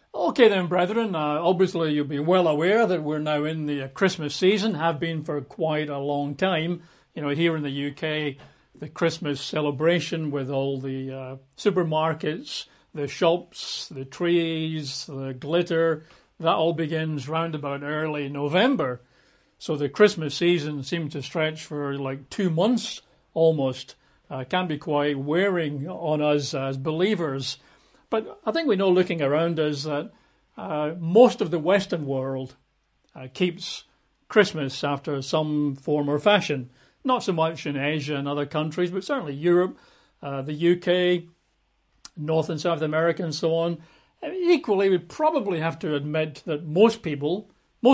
Okay then, brethren, obviously you'll be well aware that we're now in the Christmas season, have been for quite a long time. You know, here in the UK, the Christmas celebration with all the supermarkets, the shops, the trees, the glitter, that all begins round about early November. So the Christmas season seems to stretch for like 2 months almost. Can be quite wearing on us as believers. But I think we know, looking around us, that most of the Western world keeps Christmas after some form or fashion. Not so much in Asia and other countries, but certainly Europe, the UK, North and South America and so on. Equally, we probably have to admit that most people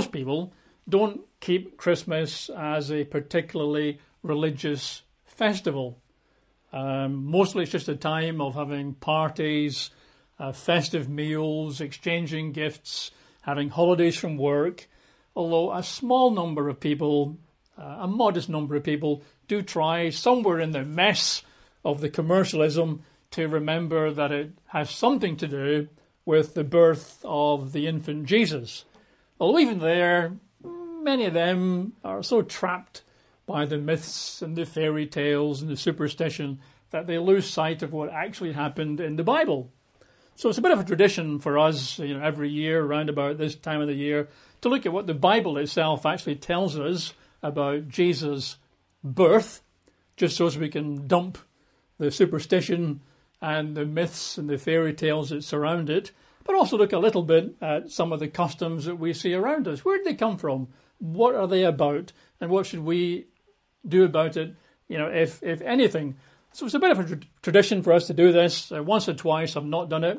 don't keep Christmas as a particularly religious festival. Mostly it's just a time of having parties, festive meals, exchanging gifts, having holidays from work, although a small number of people, a modest number of people, do try somewhere in the mess of the commercialism to remember that it has something to do with the birth of the infant Jesus. Although even there, many of them are so trapped by the myths and the fairy tales and the superstition that they lose sight of what actually happened in the Bible. So it's a bit of a tradition for us, every year around about this time of the year, to look at what the Bible itself actually tells us about Jesus' birth, just so as we can dump the superstition and the myths and the fairy tales that surround it, but also look a little bit at some of the customs that we see around us. Where did they come from? What are they about? And what should we do about it, if anything? So it's a bit of a tradition for us to do this. Once or twice I've not done it.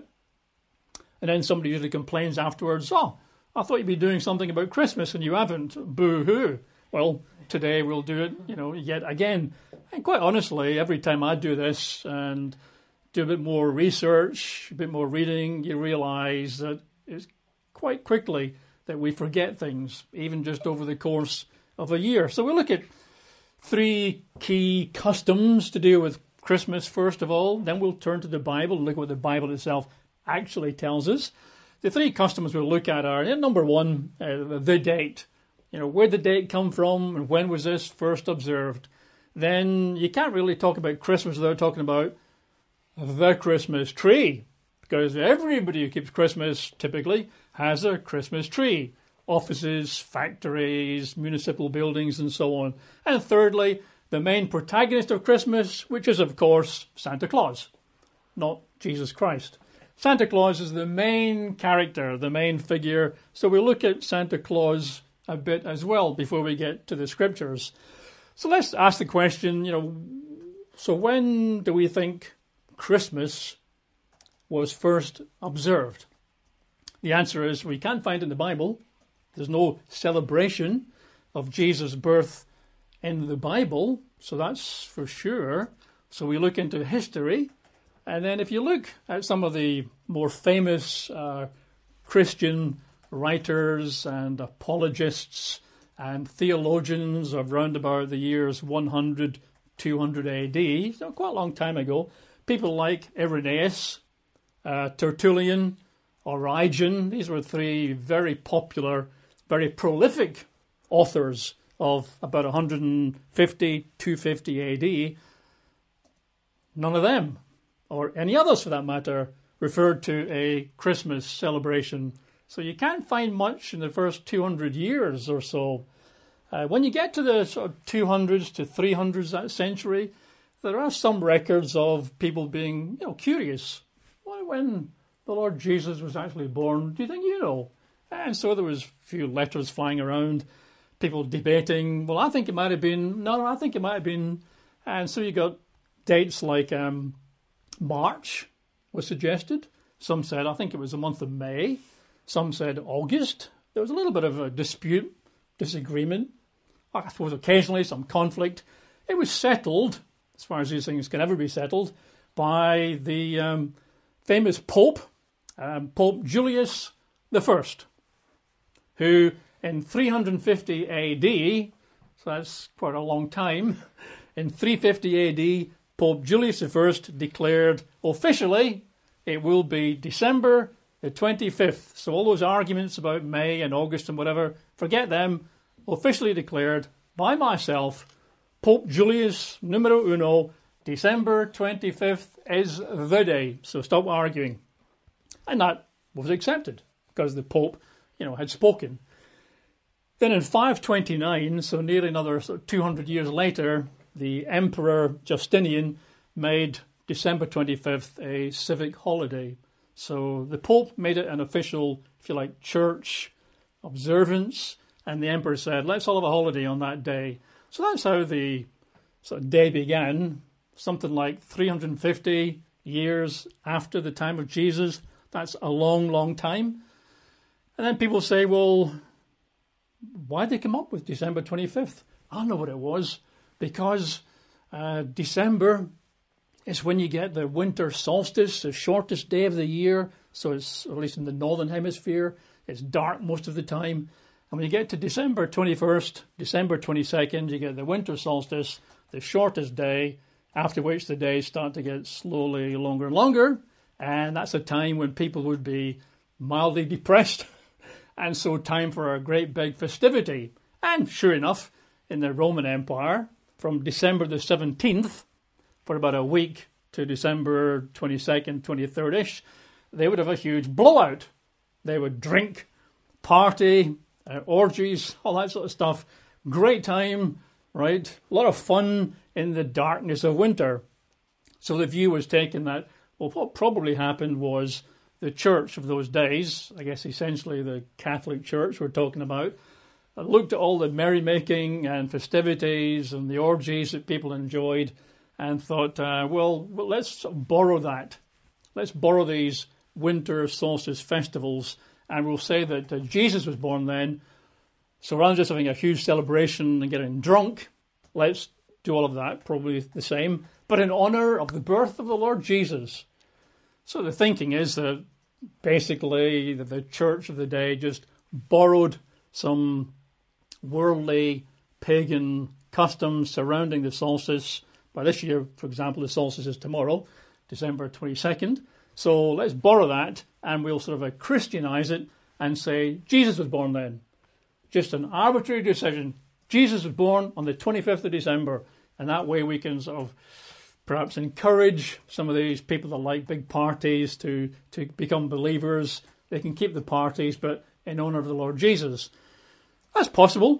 And then somebody usually complains afterwards, "Oh, I thought you'd be doing something about Christmas and you haven't. Boo-hoo." Well, today we'll do it, yet again. And quite honestly, every time I do this and do a bit more research, a bit more reading, you realise that it's quite quickly that we forget things, even just over the course of a year. So we'll look at 3 key customs to deal with Christmas first of all. Then we'll turn to the Bible and look at what the Bible itself actually tells us. The 3 customs we'll look at are, number 1, the date. Where did the date come from and when was this first observed? Then you can't really talk about Christmas without talking about the Christmas tree, because everybody who keeps Christmas typically has a Christmas tree. Offices, factories, municipal buildings and so on. And thirdly, the main protagonist of Christmas, which is of course Santa Claus, not Jesus Christ. Santa Claus is the main character, the main figure, so we'll look at Santa Claus a bit as well before we get to the scriptures. So let's ask the question, so when do we think Christmas was first observed? The answer is we can't find it in the Bible. There's no celebration of Jesus' birth in the Bible, so that's for sure. So we look into history, and then if you look at some of the more famous Christian writers and apologists and theologians of round about the years 100, 200 AD, so quite a long time ago, people like Irenaeus, Tertullian, Origen. These were 3 very popular, very prolific authors of about 150, 250 AD. None of them, or any others for that matter, referred to a Christmas celebration. So you can't find much in the first 200 years or so. When you get to the sort of 200s to 300s that century, there are some records of people being, curious. When the Lord Jesus was actually born, do you think you know? And so there was a few letters flying around, people debating, well, I think it might have been, no, I think it might have been. And so you got dates like March was suggested. Some said, I think it was the month of May. Some said August. There was a little bit of a dispute, disagreement. I suppose occasionally some conflict. It was settled, as far as these things can ever be settled, by the famous Pope, Pope Julius I, who in 350 AD, so that's quite a long time, in 350 AD, Pope Julius I declared officially it will be December the 25th. So all those arguments about May and August and whatever, forget them. Officially declared by myself, Pope Julius numero uno, December 25th is the day. So stop arguing. And that was accepted because the Pope, had spoken. Then in 529, so nearly another 200 years later, the Emperor Justinian made December 25th a civic holiday. So the Pope made it an official, if you like, church observance, and the Emperor said, let's all have a holiday on that day. So that's how the sort of day began, something like 350 years after the time of Jesus. That's a long, long time. And then people say, well, why did they come up with December 25th? I know what it was. Because December is when you get the winter solstice, the shortest day of the year. So it's, at least in the northern hemisphere, it's dark most of the time. And when you get to December 21st, December 22nd, you get the winter solstice, the shortest day, after which the days start to get slowly longer and longer. And that's a time when people would be mildly depressed. And so time for a great big festivity. And sure enough, in the Roman Empire, from December the 17th, for about a week to December 22nd, 23rd-ish, they would have a huge blowout. They would drink, party, orgies, all that sort of stuff. Great time, right? A lot of fun in the darkness of winter. So the view was taken that, well, what probably happened was the church of those days, I guess essentially the Catholic Church we're talking about, looked at all the merrymaking and festivities and the orgies that people enjoyed and thought, well, let's borrow that. Let's borrow these winter solstice festivals, and we'll say that Jesus was born then. So rather than just having a huge celebration and getting drunk, let's do all of that, probably the same, but in honor of the birth of the Lord Jesus. So the thinking is that basically the church of the day just borrowed some worldly pagan customs surrounding the solstice. By this year, for example, the solstice is tomorrow, December 22nd. So let's borrow that and we'll sort of Christianize it and say Jesus was born then. Just an arbitrary decision. Jesus was born on the 25th of December. And that way we can sort of perhaps encourage some of these people that like big parties to become believers. They can keep the parties, but in honor of the Lord Jesus. That's possible.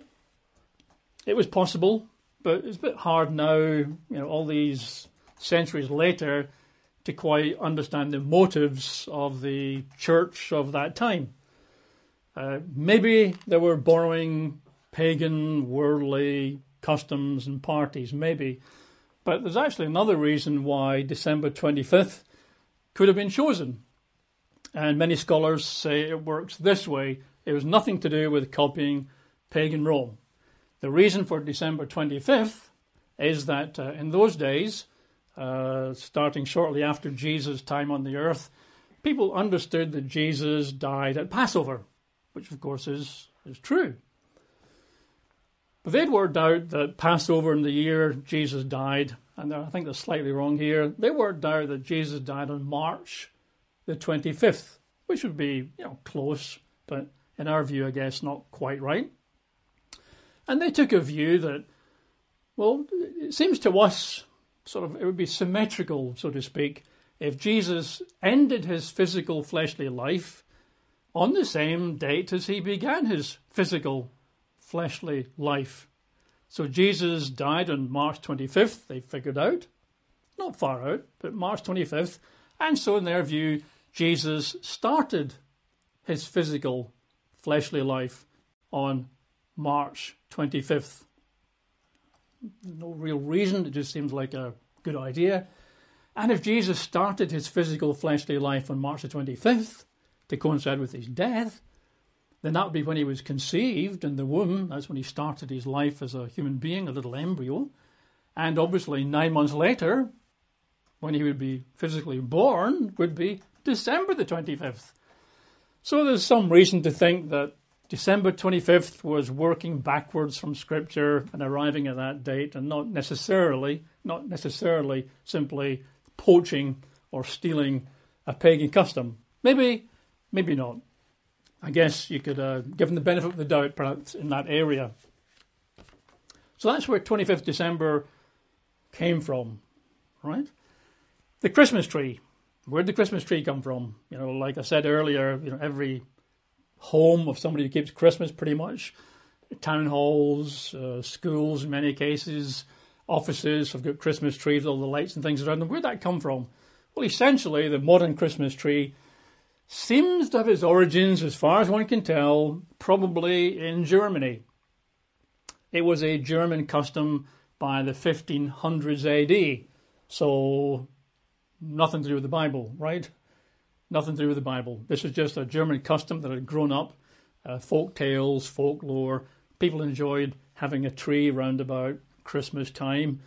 It was possible, but it's a bit hard now, all these centuries later, to quite understand the motives of the church of that time. Maybe they were borrowing pagan, worldly customs and parties, maybe. But there's actually another reason why December 25th could have been chosen. And many scholars say it works this way. It was nothing to do with copying pagan Rome. The reason for December 25th is that in those days, starting shortly after Jesus' time on the earth, people understood that Jesus died at Passover, which of course is true. But they'd worked out that Passover in the year Jesus died, and I think they're slightly wrong here, they worked out that Jesus died on March the 25th, which would be, close, but in our view, I guess, not quite right. And they took a view that, well, it seems to us it would be symmetrical, so to speak, if Jesus ended his physical fleshly life on the same date as he began his physical fleshly life. So Jesus died on March 25th, they figured out. Not far out, but March 25th. And so in their view, Jesus started his physical fleshly life on March 25th. No real reason, it just seems like a good idea. And if Jesus started his physical fleshly life on March the 25th to coincide with his death, then that would be when he was conceived in the womb. That's when he started his life as a human being, a little embryo. And obviously 9 months later, when he would be physically born, would be December the 25th. So there's some reason to think that December 25th was working backwards from Scripture and arriving at that date, and not necessarily simply poaching or stealing a pagan custom. Maybe maybe not. I guess you could give them the benefit of the doubt, perhaps, in that area. So that's where 25th December came from, right? The Christmas tree. Where did the Christmas tree come from? You know, like I said earlier, you know, every home of somebody who keeps Christmas pretty much, town halls, schools in many cases, offices have got Christmas trees with all the lights and things around them. Where did that come from? Well, essentially, the modern Christmas tree seems to have its origins, as far as one can tell, probably in Germany. It was a German custom by the 1500s AD. So nothing to do with the Bible, right? Nothing to do with the Bible. This is just a German custom that had grown up, folk tales, folklore. People enjoyed having a tree round about Christmas time.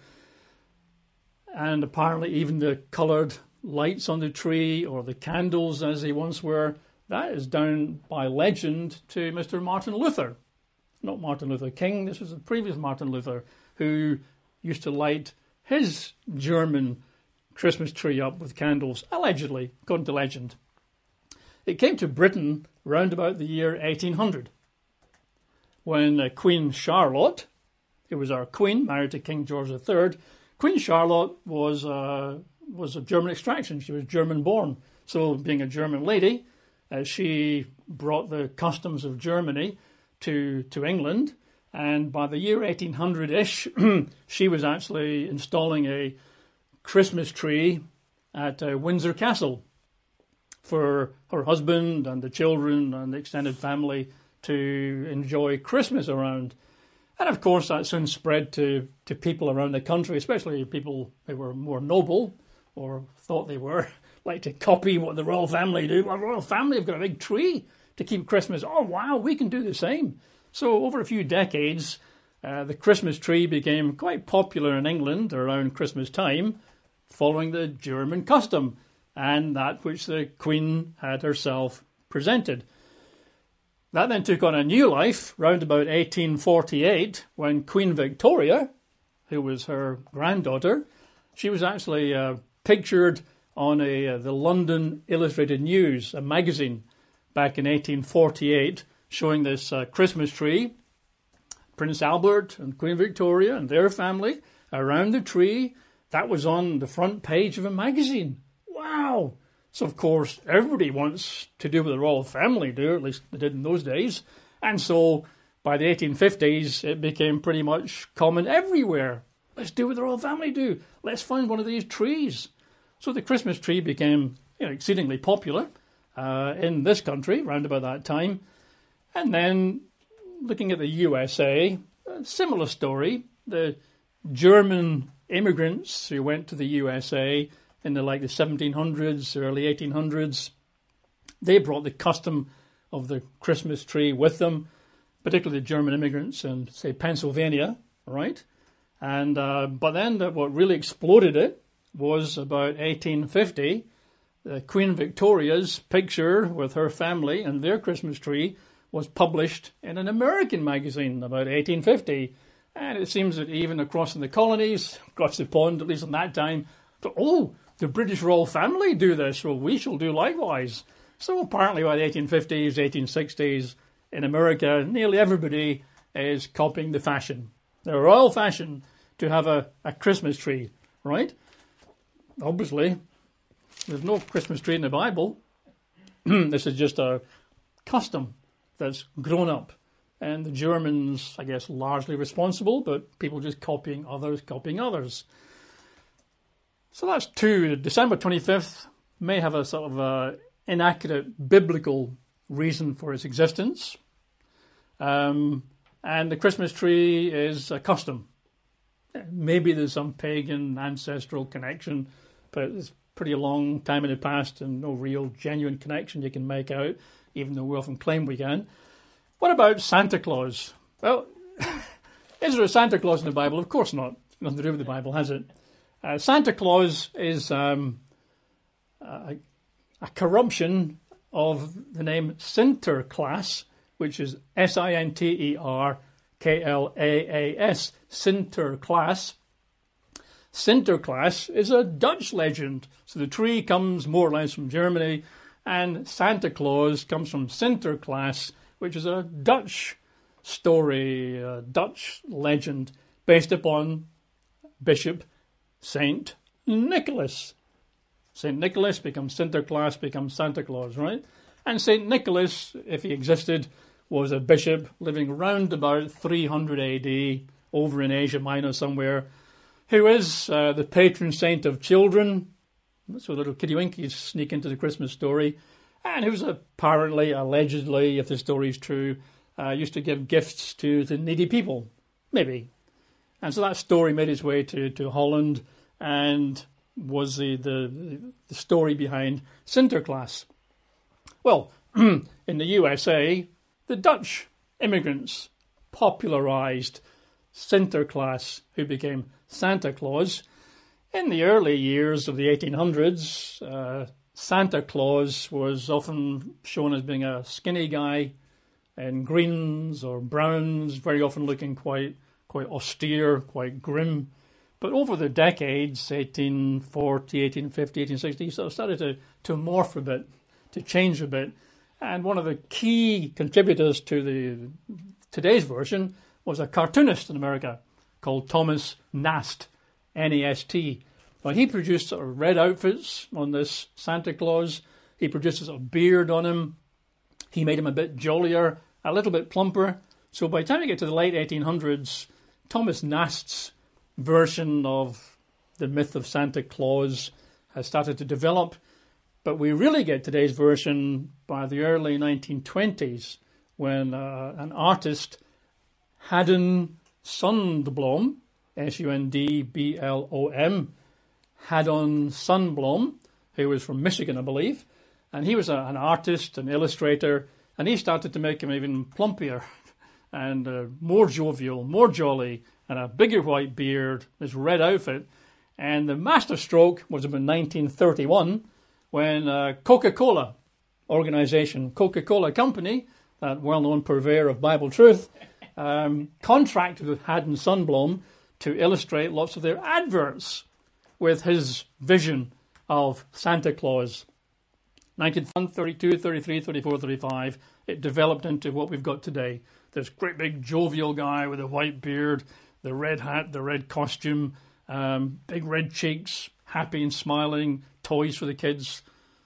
And apparently even the coloured lights on the tree, or the candles as they once were, that is down by legend to Mr. Martin Luther. Not Martin Luther King, this was the previous Martin Luther, who used to light his German Christmas tree up with candles, allegedly, according to legend. It came to Britain round about the year 1800, when Queen Charlotte, who was our queen, married to King George III, Queen Charlotte was of German extraction. She was German-born. So being a German lady, she brought the customs of Germany to England. And by the year 1800-ish, she was actually installing a Christmas tree at Windsor Castle for her husband and the children and the extended family to enjoy Christmas around. And of course, that soon spread to people around the country, especially people who were more noble or thought they were, like to copy what the royal family do. Well, the royal family have got a big tree to keep Christmas. Oh, wow, we can do the same. So over a few decades, the Christmas tree became quite popular in England around Christmas time, following the German custom and that which the Queen had herself presented. That then took on a new life round about 1848 when Queen Victoria, who was her granddaughter, she was actually pictured on the London Illustrated News, a magazine, back in 1848, showing this Christmas tree, Prince Albert and Queen Victoria and their family around the tree. That was on the front page of a magazine. Wow! So, of course, everybody wants to do what the royal family do, at least they did in those days. And so, by the 1850s, it became pretty much common everywhere. Let's do what the royal family do. Let's find one of these trees. So the Christmas tree became exceedingly popular in this country around about that time. And then, looking at the USA, a similar story. The German immigrants who went to the USA in the 1700s, early 1800s, they brought the custom of the Christmas tree with them, particularly the German immigrants in, say, Pennsylvania, right? And but then what really exploded it was about 1850. Queen Victoria's picture with her family and their Christmas tree was published in an American magazine about 1850. And it seems that even across in the colonies, across the pond, at least in that time, oh, the British royal family do this, well, we shall do likewise. So apparently by the 1850s, 1860s, in America, nearly everybody is copying the fashion. The royal fashion to have a Christmas tree, right? Obviously, there's no Christmas tree in the Bible. This is just a custom that's grown up. And the Germans, I guess, largely responsible, but people just copying others. So that's two. December 25th may have a sort of inaccurate biblical reason for its existence. And the Christmas tree is a custom. Maybe there's some pagan ancestral connection, but it's pretty long time in the past and no real genuine connection you can make out, even though we often claim we can. What about Santa Claus? Well, is there a Santa Claus in the Bible? Of course not. Nothing to do with the Bible, has it? Santa Claus is a corruption of the name Sinterklaas, which is Sinterklaas, Sinterklaas. Sinterklaas is a Dutch legend. So the tree comes more or less from Germany, And Santa Claus comes from Sinterklaas, which is a Dutch story, a Dutch legend based upon Bishop Saint Nicholas. Saint Nicholas becomes Sinterklaas, becomes Santa Claus, right? And Saint Nicholas, if he existed, was a bishop living round about 300 AD over in Asia Minor somewhere, who is the patron saint of children. So little Kitty Winkies sneak into the Christmas story. And who's apparently, allegedly, if the story is true, used to give gifts to needy people. Maybe. And so that story made its way to Holland and was the story behind Sinterklaas. Well, in the USA, the Dutch immigrants popularized Sinterklaas, who became Santa Claus. In the early years of the 1800s, Santa Claus was often shown as being a skinny guy in greens or browns, very often looking quite austere, quite grim. But over the decades, 1840, 1850, 1860, he sort of started to morph a bit, to change a bit. And one of the key contributors to today's version was a cartoonist in America called Thomas Nast, N-A-S-T. Well, he produced sort of red outfits on this Santa Claus. He produced a sort of beard on him. He made him a bit jollier, a little bit plumper. So by the time you get to the late 1800s, Thomas Nast's version of the myth of Santa Claus has started to develop. But we really get today's version by the early 1920s when an artist, Haddon Sundblom, S-U-N-D-B-L-O-M, Haddon Sundblom, who was from Michigan, I believe, and he was an artist, an illustrator, and he started to make him even plumpier and more jovial, more jolly, and a bigger white beard, this red outfit. And the masterstroke was about 1931 when Coca-Cola organization, Coca-Cola Company, that well-known purveyor of Bible truth, contracted with Haddon Sundblom to illustrate lots of their adverts with his vision of Santa Claus. 1932, 33, 34, 35, it developed into what we've got today. This great big jovial guy with a white beard, the red hat, the red costume, big red cheeks, happy and smiling, toys for the kids.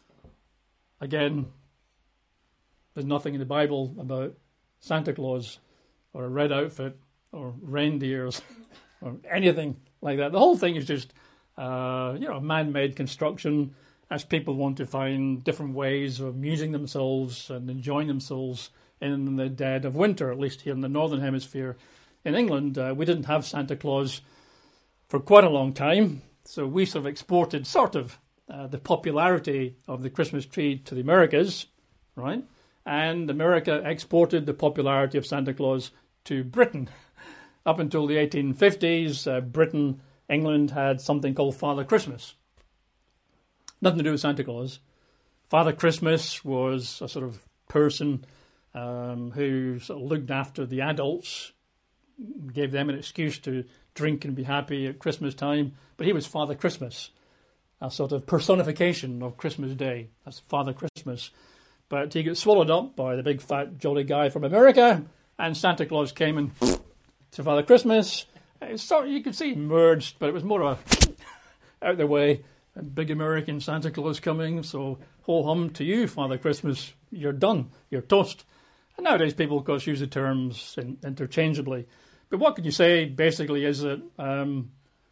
Again, there's nothing in the Bible about Santa Claus or a red outfit or reindeers or anything like that. The whole thing is just a man-made construction as people want to find different ways of amusing themselves and enjoying themselves in the dead of winter, at least here in the Northern Hemisphere. In England, we didn't have Santa Claus for quite a long time, so we sort of exported the popularity of the Christmas tree to the Americas, right? And America exported the popularity of Santa Claus to Britain. Up until the 1850s, England had something called Father Christmas. Nothing to do with Santa Claus. Father Christmas was a sort of person who sort of looked after the adults, gave them an excuse to drink and be happy at Christmas time. But he was Father Christmas, a sort of personification of Christmas Day. That's Father Christmas. But he got swallowed up by the big fat jolly guy from America, and Santa Claus came and to Father Christmas. You could see merged, but it was more of a out the way. A big American Santa Claus coming, so ho hum to you, Father Christmas. You're done. You're toast. And nowadays people, of course, use the terms interchangeably. But what could you say, basically, is that none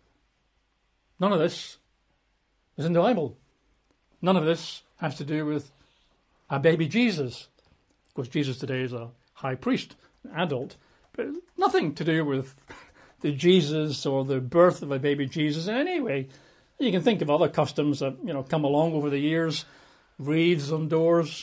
of this is in the Bible. None of this has to do with a baby Jesus. Of course, Jesus today is a high priest, an adult, but nothing to do with the Jesus or the birth of a baby Jesus in any way. You can think of other customs that come along over the years: wreaths on doors,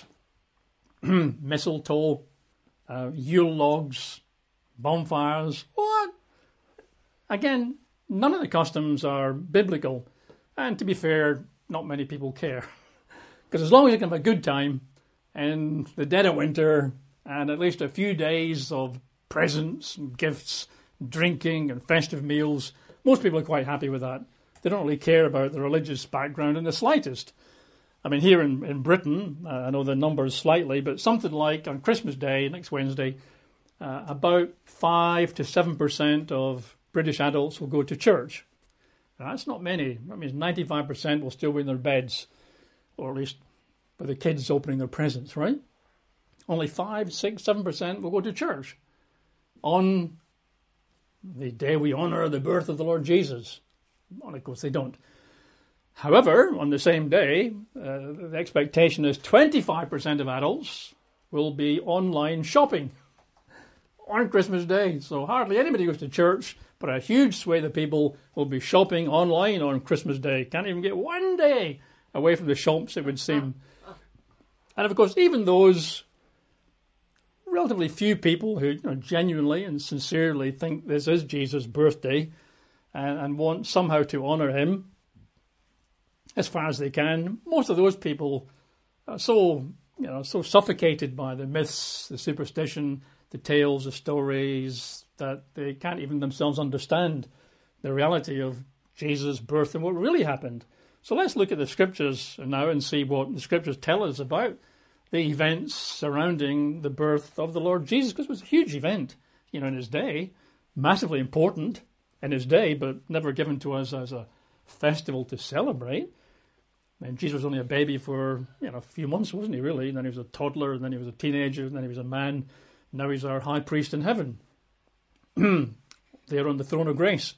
mistletoe, Yule logs, bonfires. What? Again, none of the customs are biblical, and to be fair, not many people care, because as long as you can have a good time in the dead of winter and at least a few days of presents and gifts, drinking and festive meals, most people are quite happy with that. They don't really care about the religious background in the slightest. I mean, here in Britain, I know the numbers slightly, but something like on Christmas Day, next Wednesday, about 5 to 7% of British adults will go to church. Now, that's not many. That means 95% will still be in their beds, or at least with the kids opening their presents, right? Only 5, 6, 7% will go to church on the day we honour the birth of the Lord Jesus. Well, of course, they don't. However, on the same day, the expectation is 25% of adults will be online shopping on Christmas Day. So hardly anybody goes to church, but a huge swathe of people will be shopping online on Christmas Day. Can't even get one day away from the shops, it would seem. And of course, even those relatively few people who genuinely and sincerely think this is Jesus' birthday and want somehow to honour him as far as they can, most of those people are so suffocated by the myths, the superstition, the tales, the stories, that they can't even themselves understand the reality of Jesus' birth and what really happened. So let's look at the scriptures now and see what the scriptures tell us about the events surrounding the birth of the Lord Jesus, because it was a huge event, in his day, massively important in his day, but never given to us as a festival to celebrate. And Jesus was only a baby for a few months, wasn't he, really? And then he was a toddler, and then he was a teenager, and then he was a man. Now he's our high priest in heaven. There on the throne of grace.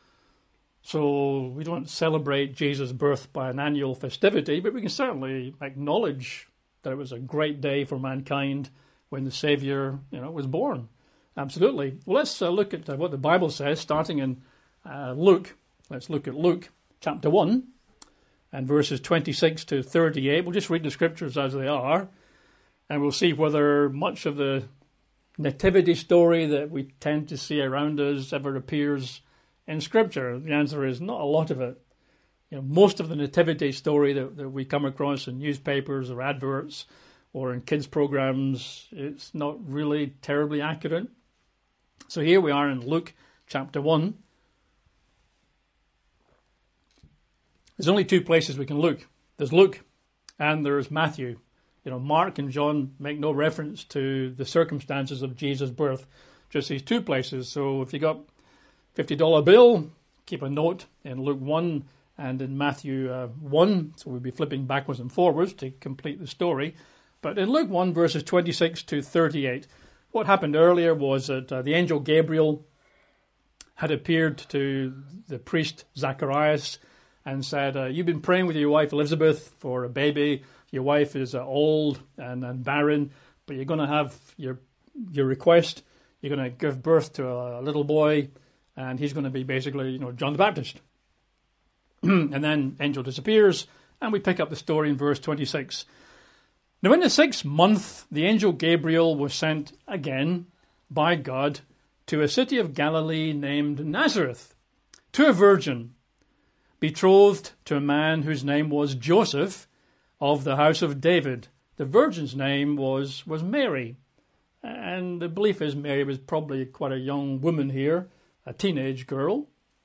So we don't celebrate Jesus' birth by an annual festivity, but we can certainly acknowledge that it was a great day for mankind when the Saviour, was born. Absolutely. Well, let's look at what the Bible says, starting in Luke. Let's look at Luke chapter 1 and verses 26 to 38. We'll just read the scriptures as they are, and we'll see whether much of the nativity story that we tend to see around us ever appears in Scripture. The answer is not a lot of it. Most of the nativity story that we come across in newspapers or adverts or in kids' programs, it's not really terribly accurate. So here we are in Luke chapter 1. There's only two places we can look. There's Luke and there's Matthew. Mark and John make no reference to the circumstances of Jesus' birth, just these two places. So if you got $50 bill, keep a note in Luke 1 and in Matthew 1. So we'll be flipping backwards and forwards to complete the story. But in Luke 1, verses 26 to 38, what happened earlier was that the angel Gabriel had appeared to the priest Zacharias and said, you've been praying with your wife Elizabeth for a baby. Your wife is old and barren, but you're going to have your request. You're going to give birth to a little boy, and he's going to be basically, John the Baptist. And then angel disappears, and we pick up the story in verse 26. Now in the 6th month, the angel Gabriel was sent again by God to a city of Galilee named Nazareth, to a virgin, betrothed to a man whose name was Joseph, of the house of David. The virgin's name was Mary. And the belief is Mary was probably quite a young woman here, a teenage girl.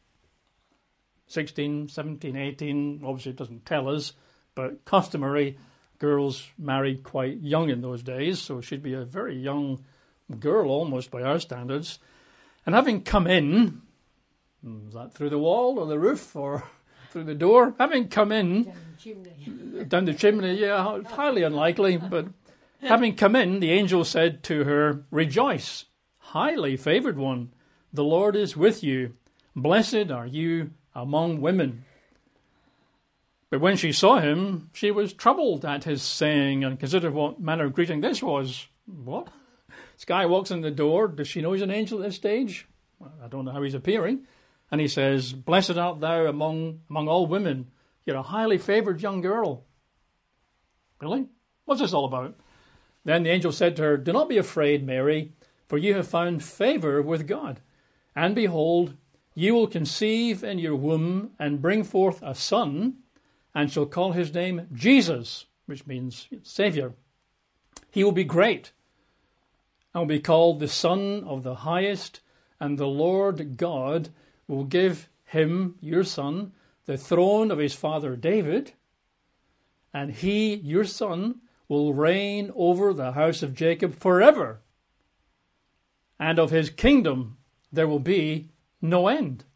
16, 17, 18, obviously it doesn't tell us, but customary, girls married quite young in those days, so she'd be a very young girl almost by our standards. And having come in, is that through the wall or the roof or through the door? Having come in, down the chimney, yeah, highly unlikely, but having come in, the angel said to her, rejoice, highly favoured one, the Lord is with you. Blessed are you among women. But when she saw him, she was troubled at his saying and considered what manner of greeting this was. What? This guy walks in the door. Does she know he's an angel at this stage? Well, I don't know how he's appearing. And he says, blessed art thou among all women. You're a highly favoured young girl. Really? What's this all about? Then the angel said to her, do not be afraid, Mary, for you have found favour with God. And behold, you will conceive in your womb and bring forth a son, and shall call his name Jesus, which means Saviour. He will be great, and will be called the Son of the Highest, and the Lord God will give him, your son, the throne of his father David, and he, your son, will reign over the house of Jacob forever, and of his kingdom there will be no end.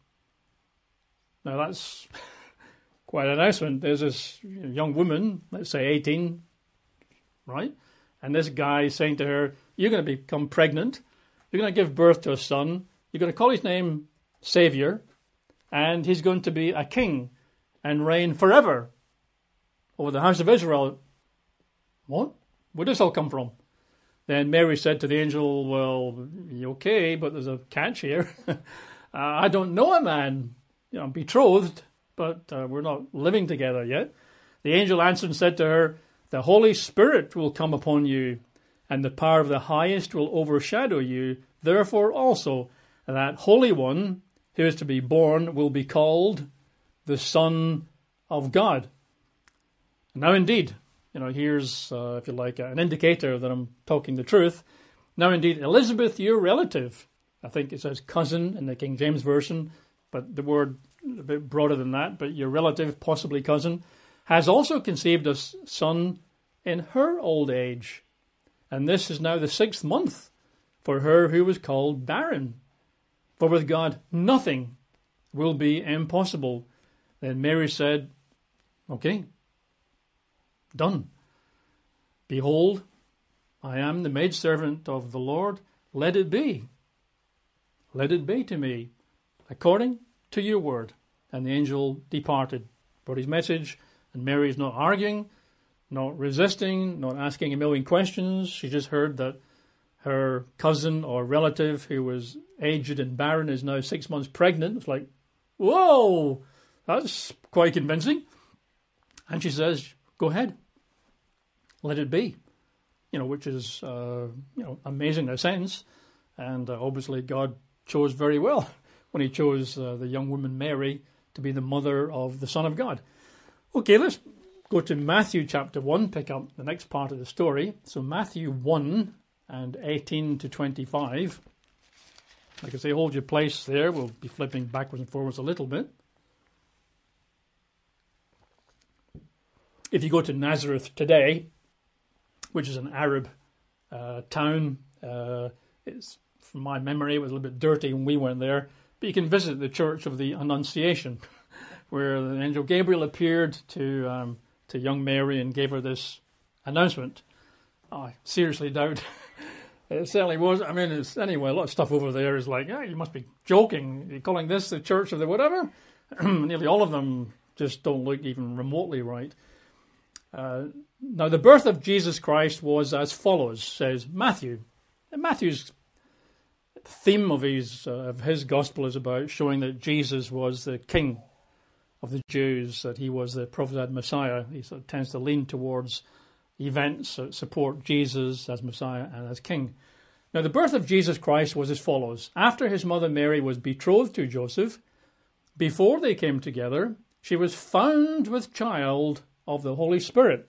Now that's quite an announcement. There's this young woman, let's say 18, right? And this guy is saying to her, you're going to become pregnant, you're going to give birth to a son, you're going to call his name Savior, and he's going to be a king and reign forever over the house of Israel. What? Where does this all come from? Then Mary said to the angel, well, okay, but there's a catch here. I don't know a man. I'm betrothed, but we're not living together yet. The angel answered and said to her, the Holy Spirit will come upon you, and the power of the highest will overshadow you. Therefore also that Holy One who is to be born will be called the Son of God. Now indeed, here's, if you like, an indicator that I'm talking the truth. Now indeed, Elizabeth, your relative, I think it says cousin in the King James Version, but the word a bit broader than that, but your relative, possibly cousin, has also conceived a son in her old age. And this is now the 6th month for her who was called barren. For with God nothing will be impossible. Then Mary said, okay, done. Behold, I am the maidservant of the Lord. Let it be. Let it be to me according to your word. And the angel departed, brought his message, and Mary is not arguing, not resisting, not asking a million questions. She just heard that her cousin or relative who was aged and barren is now 6 months pregnant. It's like, whoa, that's quite convincing. And she says, go ahead, let it be, which is, amazing in a sense. And obviously God chose very well when he chose the young woman Mary to be the mother of the Son of God. Okay, let's go to Matthew chapter 1, pick up the next part of the story. So Matthew 1 and 18 to 25. Like I say, hold your place there. We'll be flipping backwards and forwards a little bit. If you go to Nazareth today, which is an Arab town, it's, from my memory, it was a little bit dirty when we went there, but you can visit the Church of the Annunciation, where the angel Gabriel appeared to young Mary and gave her this announcement. I seriously doubt it certainly was. I mean, anyway, a lot of stuff over there is like, you must be joking. You're calling this the Church of the whatever? Nearly all of them just don't look even remotely right. Now, the birth of Jesus Christ was as follows, says Matthew. And Matthew's theme of his gospel is about showing that Jesus was the king of the Jews, that he was the prophesied Messiah. He sort of tends to lean towards events that support Jesus as Messiah and as king. Now, the birth of Jesus Christ was as follows. After his mother Mary was betrothed to Joseph, before they came together, she was found with child of the Holy Spirit.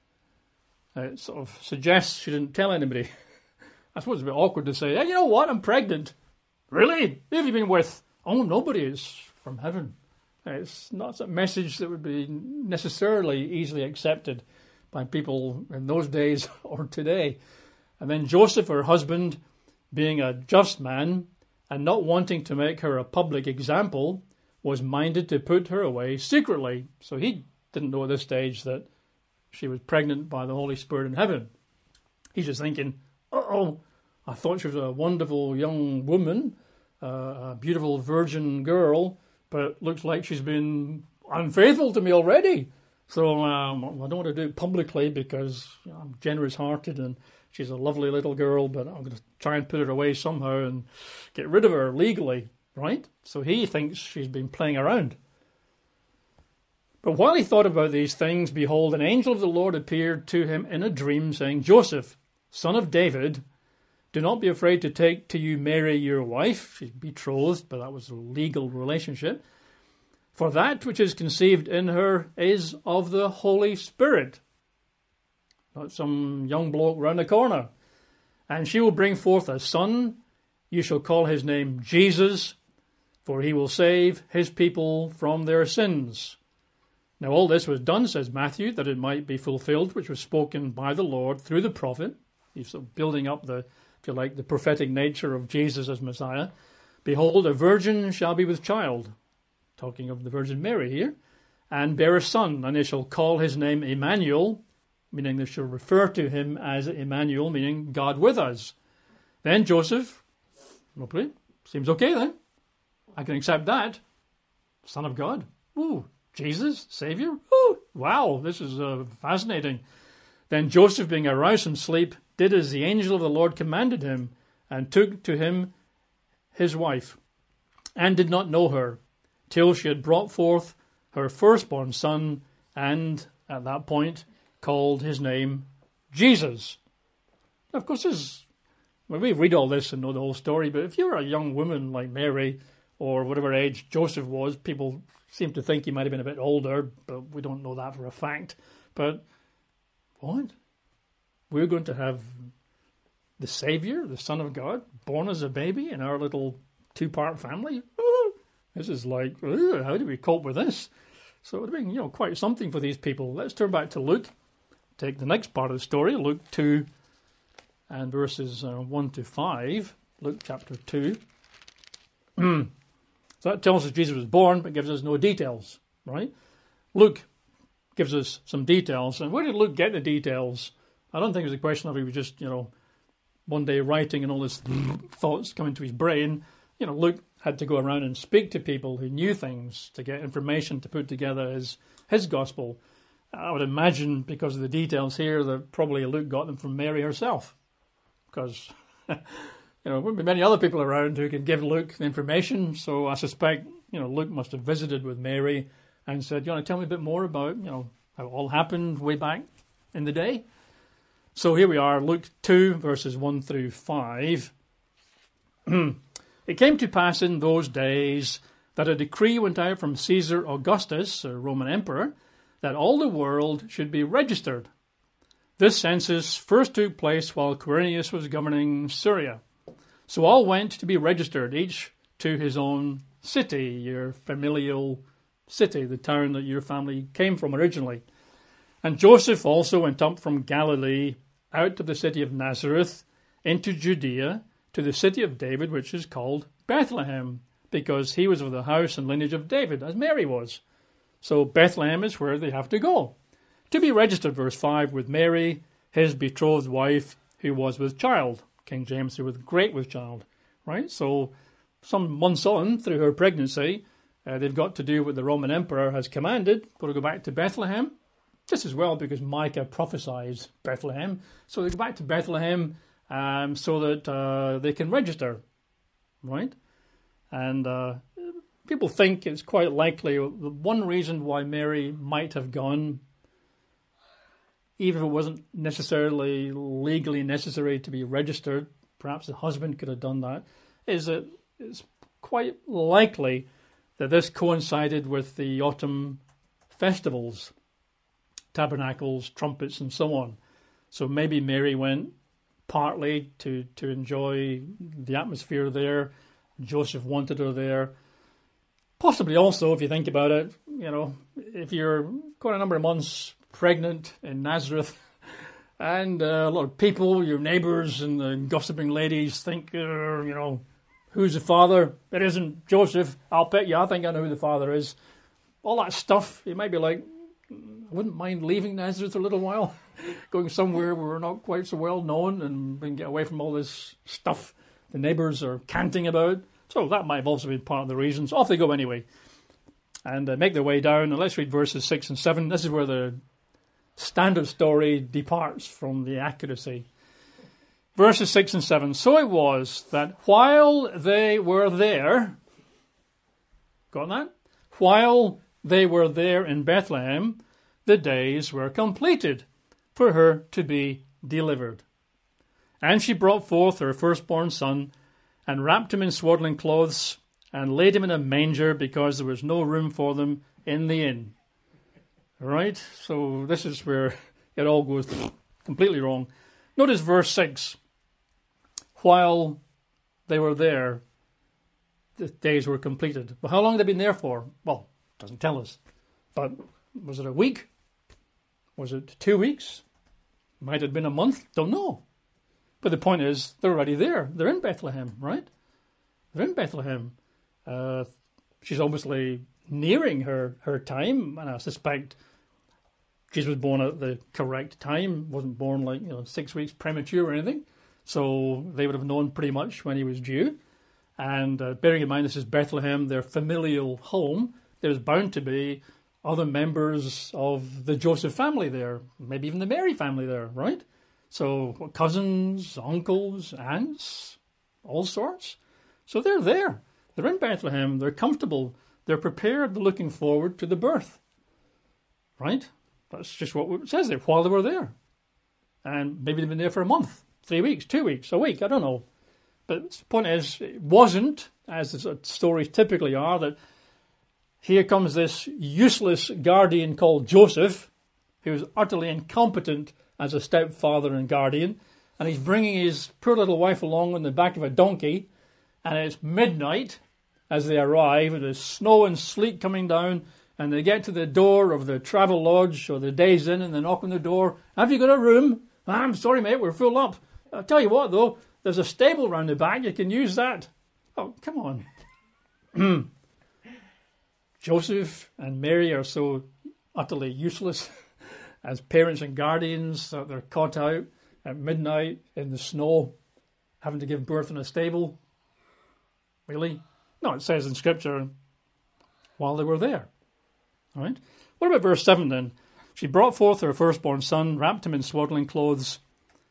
It sort of suggests she didn't tell anybody. I suppose it's a bit awkward to say, hey, you know what, I'm pregnant. Really? Who have you been with? Oh, nobody. It's from heaven. It's not a message that would be necessarily easily accepted by people in those days or today. And then Joseph, her husband, being a just man and not wanting to make her a public example, was minded to put her away secretly. So he didn't know at this stage that she was pregnant by the Holy Spirit in heaven. He's just thinking, I thought she was a wonderful young woman, a beautiful virgin girl, but it looks like she's been unfaithful to me already. So I don't want to do it publicly because I'm generous-hearted and she's a lovely little girl, but I'm going to try and put her away somehow and get rid of her legally, right? So he thinks she's been playing around. But while he thought about these things, behold, an angel of the Lord appeared to him in a dream, saying, Joseph, son of David, do not be afraid to take to you Mary your wife. She's betrothed, but that was a legal relationship. For that which is conceived in her is of the Holy Spirit. Not some young bloke round the corner. And she will bring forth a son. You shall call his name Jesus, for he will save his people from their sins. Now all this was done, says Matthew, that it might be fulfilled, which was spoken by the Lord through the prophet. He's sort of building up the, if you like, the prophetic nature of Jesus as Messiah. Behold, a virgin shall be with child, talking of the Virgin Mary here, and bear a son, and they shall call his name Emmanuel, meaning they shall refer to him as Emmanuel, meaning God with us. Then Joseph, okay, seems okay then. I can accept that. Son of God. Ooh, Jesus, Savior. Ooh, wow, this is fascinating. Then Joseph, being aroused from sleep, did as the angel of the Lord commanded him, and took to him his wife, and did not know her, till she had brought forth her firstborn son, and at that point called his name Jesus. Now, of course, when we read all this and know the whole story, but if you're a young woman like Mary, or whatever age Joseph was, people seem to think he might have been a bit older, but we don't know that for a fact. But what? We're going to have the Savior, the Son of God, born as a baby in our little two-part family? This is like, how do we cope with this? So it would have been, quite something for these people. Let's turn back to Luke. Take the next part of the story, Luke 2 and verses 1 to 5. Luke chapter 2. So that tells us Jesus was born, but gives us no details, right? Luke gives us some details. And where did Luke get the details? I don't think it was a question of he was just, one day writing and all his thoughts coming to his brain. Luke had to go around and speak to people who knew things to get information to put together his gospel. I would imagine, because of the details here, that probably Luke got them from Mary herself. Because, there wouldn't be many other people around who could give Luke the information. So I suspect, Luke must have visited with Mary and said, you want to tell me a bit more about, how it all happened way back in the day? So here we are, Luke 2, verses 1 through 5. It came to pass in those days that a decree went out from Caesar Augustus, a Roman emperor, that all the world should be registered. This census first took place while Quirinius was governing Syria. So all went to be registered, each to his own city, your familial city, the town that your family came from originally. And Joseph also went up from Galilee out of the city of Nazareth into Judea to the city of David, which is called Bethlehem, because he was of the house and lineage of David, as Mary was. So Bethlehem is where they have to go. To be registered, verse 5, with Mary, his betrothed wife, who was with child. King James, who was great with child. Right? So some months on, through her pregnancy, they've got to do what the Roman emperor has commanded. Got to go back to Bethlehem. This is well because Micah prophesies Bethlehem. So they go back to Bethlehem so that they can register. Right? And people think it's quite likely, the one reason why Mary might have gone, even if it wasn't necessarily legally necessary to be registered, perhaps the husband could have done that, is that it's quite likely that this coincided with the autumn festivals, tabernacles, trumpets, and so on. So maybe Mary went partly to enjoy the atmosphere there. Joseph wanted her there. Possibly also, if you think about it, if you're quite a number of months pregnant in Nazareth and a lot of people, your neighbours and the gossiping ladies think, who's the father? It isn't Joseph. I'll bet you, I think I know who the father is. All that stuff, you might be like, I wouldn't mind leaving Nazareth a little while, going somewhere where we're not quite so well known and we can get away from all this stuff the neighbours are canting about. So that might have also been part of the reasons. Off they go anyway and make their way down. And let's read verses 6 and 7. This is where the standard story departs from the accuracy. Verses 6 and 7. So it was that while they were there, got that? While they were there in Bethlehem, the days were completed for her to be delivered. And she brought forth her firstborn son, and wrapped him in swaddling clothes, and laid him in a manger, because there was no room for them in the inn. All right? So this is where it all goes completely wrong. Notice verse 6. While they were there, the days were completed. But how long had they been there for? Well, it doesn't tell us. But Was it a week? Was it 2 weeks? Might have been a month. Don't know. But the point is, they're already there. They're in Bethlehem, right? They're in Bethlehem. She's obviously nearing her time, and I suspect Jesus was born at the correct time. Wasn't born 6 weeks premature or anything. So they would have known pretty much when he was due. And bearing in mind this is Bethlehem, their familial home, there's bound to be other members of the Joseph family there, maybe even the Mary family there, right? So cousins, uncles, aunts, all sorts. So they're there. They're in Bethlehem. They're comfortable. They're prepared. They're looking forward to the birth, right? That's just what it says there, while they were there. And maybe they've been there for a month, 3 weeks, 2 weeks, a week, I don't know. But the point is, it wasn't, as the stories typically are, that here comes this useless guardian called Joseph, who's utterly incompetent as a stepfather and guardian, and he's bringing his poor little wife along on the back of a donkey, and it's midnight as they arrive, and there's snow and sleet coming down, and they get to the door of the travel lodge or the day's inn, and they knock on the door. Have you got a room? I'm sorry, mate, we're full up. I'll tell you what, though, there's a stable round the back. You can use that. Oh, come on. Joseph and Mary are so utterly useless as parents and guardians that they're caught out at midnight in the snow, having to give birth in a stable. Really? No, it says in Scripture, while they were there. All right. What about verse 7 then? She brought forth her firstborn son, wrapped him in swaddling cloths,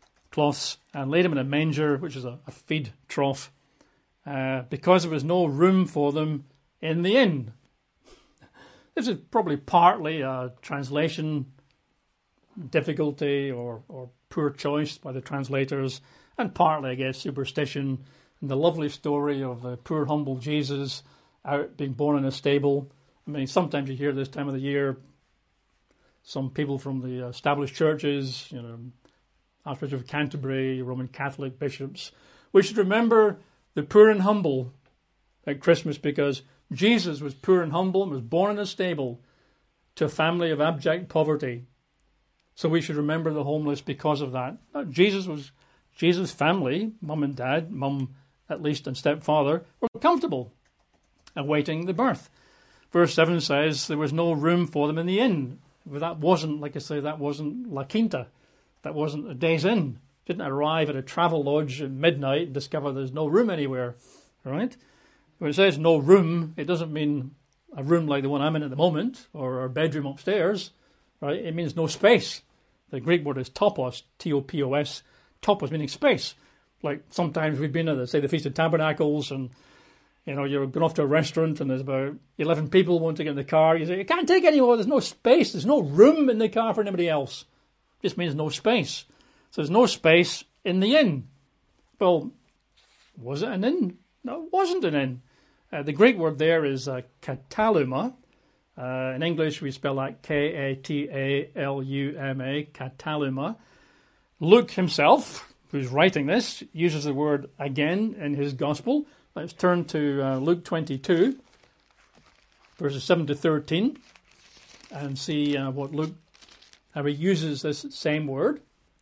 and laid him in a manger, which is a feed trough, because there was no room for them in the inn. This is probably partly a translation difficulty or poor choice by the translators, and partly, I guess, superstition and the lovely story of the poor, humble Jesus out being born in a stable. I mean, sometimes you hear this time of the year, some people from the established churches, Archbishop of Canterbury, Roman Catholic bishops. We should remember the poor and humble at Christmas because Jesus was poor and humble and was born in a stable to a family of abject poverty. So we should remember the homeless because of that. Jesus' family, mum and dad, mum at least and stepfather, were comfortable awaiting the birth. Verse 7 says there was no room for them in the inn. But that wasn't, like I say, that wasn't La Quinta. That wasn't a day's inn. Didn't arrive at a travel lodge at midnight and discover there's no room anywhere, right? When it says no room, it doesn't mean a room like the one I'm in at the moment or our bedroom upstairs, right? It means no space. The Greek word is topos, T-O-P-O-S, topos meaning space. Like sometimes we've been at, say, the Feast of Tabernacles and, you're going off to a restaurant and there's about 11 people want to get in the car. You say, you can't take any more. There's no space. There's no room in the car for anybody else. It just means no space. So there's no space in the inn. Well, was it an inn? No, it wasn't an inn. The Greek word there is kataluma. In English, we spell that K-A-T-A-L-U-M-A, kataluma. Luke himself, who's writing this, uses the word again in his gospel. Let's turn to Luke 22, verses 7 to 13, and see how he uses this same word.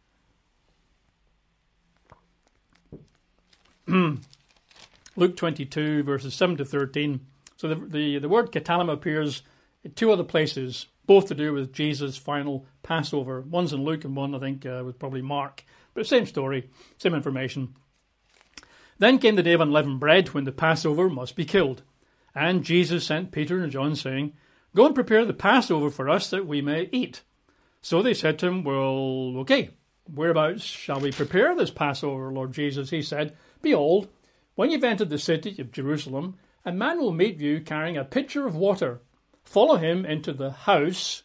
Luke 22, verses 7 to 13. So the word kataluma appears in two other places, both to do with Jesus' final Passover. One's in Luke and one, I think, was probably Mark. But same story, same information. Then came the day of unleavened bread, when the Passover must be killed. And Jesus sent Peter and John, saying, Go and prepare the Passover for us, that we may eat. So they said to him, Well, okay, whereabouts shall we prepare this Passover, Lord Jesus? He said, Behold, when you've entered the city of Jerusalem, a man will meet you carrying a pitcher of water. Follow him into the house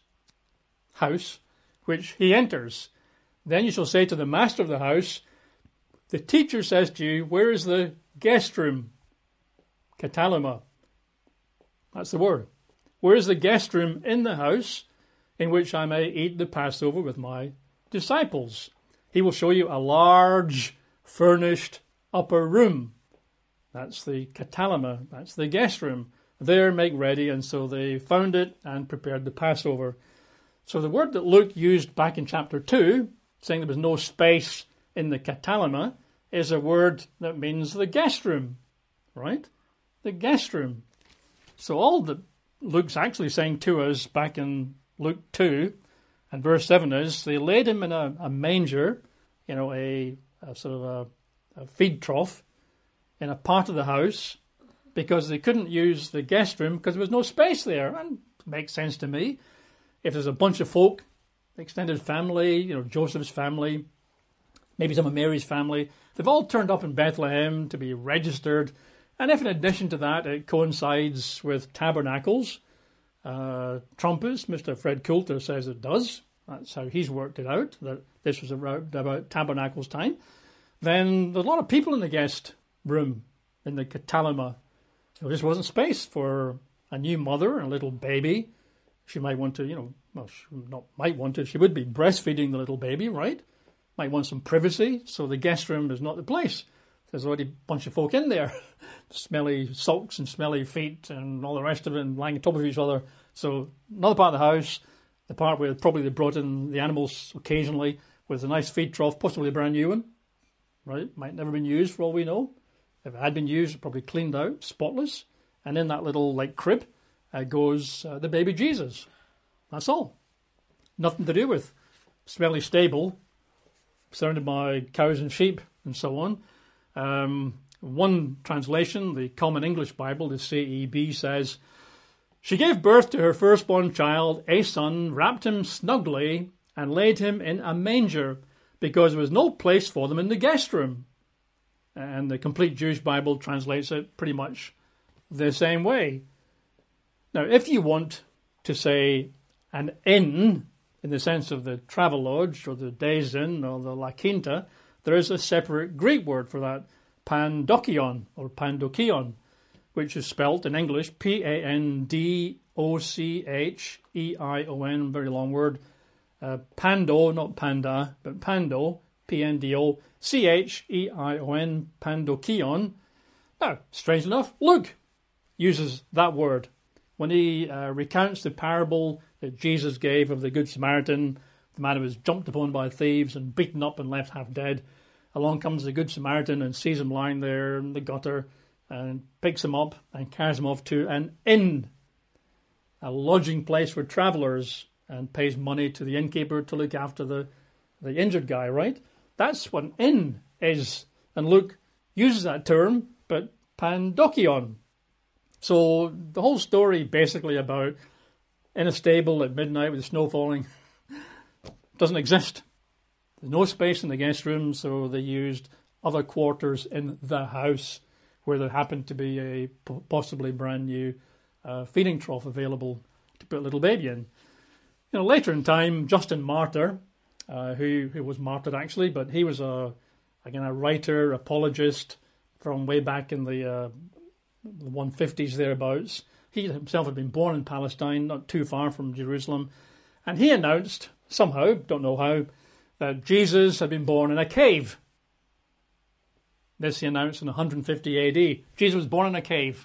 which he enters. Then you shall say to the master of the house, The teacher says to you, Where is the guest room? Kataluma. That's the word. Where is the guest room in the house in which I may eat the Passover with my disciples? He will show you a large, furnished upper room. That's the kataluma. That's the guest room. there, make ready. And so they found it and prepared the Passover. So the word that Luke used back in chapter 2, saying there was no space in the katalima, is a word that means the guest room, right? The guest room. So all that Luke's actually saying to us back in Luke 2 and verse 7 is they laid him in a manger, a sort of a feed trough in a part of the house because they couldn't use the guest room because there was no space there. And it makes sense to me. If there's a bunch of folk, extended family, Joseph's family, maybe some of Mary's family, they've all turned up in Bethlehem to be registered. And if in addition to that it coincides with tabernacles, Trumpus, Mr. Fred Coulter, says it does. That's how he's worked it out, that this was about tabernacles time. Then there's a lot of people in the guest room, in the katalima. So this wasn't space for a new mother and a little baby. She might want to, she would be breastfeeding the little baby, right? Might want some privacy, so the guest room is not the place. There's already a bunch of folk in there. Smelly socks and smelly feet and all the rest of it and lying on top of each other. So another part of the house, the part where probably they brought in the animals occasionally with a nice feed trough, possibly a brand new one, right? Might never been used for all we know. If it had been used, probably cleaned out, spotless. And in that little crib goes the baby Jesus. That's all. Nothing to do with smelly stable, surrounded by cows and sheep and so on. One translation, the Common English Bible, the CEB, says, "She gave birth to her firstborn child, a son, wrapped him snugly, and laid him in a manger, because there was no place for them in the guest room." And the Complete Jewish Bible translates it pretty much the same way. Now, if you want to say an inn, in the sense of the Travelodge or the Days Inn or the La Quinta, there is a separate Greek word for that, pandokion or pandokion, which is spelt in English Pandocheion, very long word. Pando, not panda, but pando, Pndo, Cheion, pandokion. Now, strange enough, Luke uses that word. When he recounts the parable that Jesus gave of the Good Samaritan, the man who was jumped upon by thieves and beaten up and left half dead, along comes the Good Samaritan and sees him lying there in the gutter and picks him up and carries him off to an inn, a lodging place for travellers, and pays money to the innkeeper to look after the injured guy, right? That's what an inn is. And Luke uses that term, but pandokion. So the whole story basically about in a stable at midnight with the snow falling doesn't exist. There's no space in the guest room, so they used other quarters in the house where there happened to be a possibly brand new feeding trough available to put a little baby in. Later in time, Justin Martyr, who was martyred actually, but he was a writer, apologist from way back in the 150s thereabouts. He himself had been born in Palestine, not too far from Jerusalem, and he announced somehow, don't know how, that Jesus had been born in a cave. This he announced in 150 AD. Jesus was born in a cave.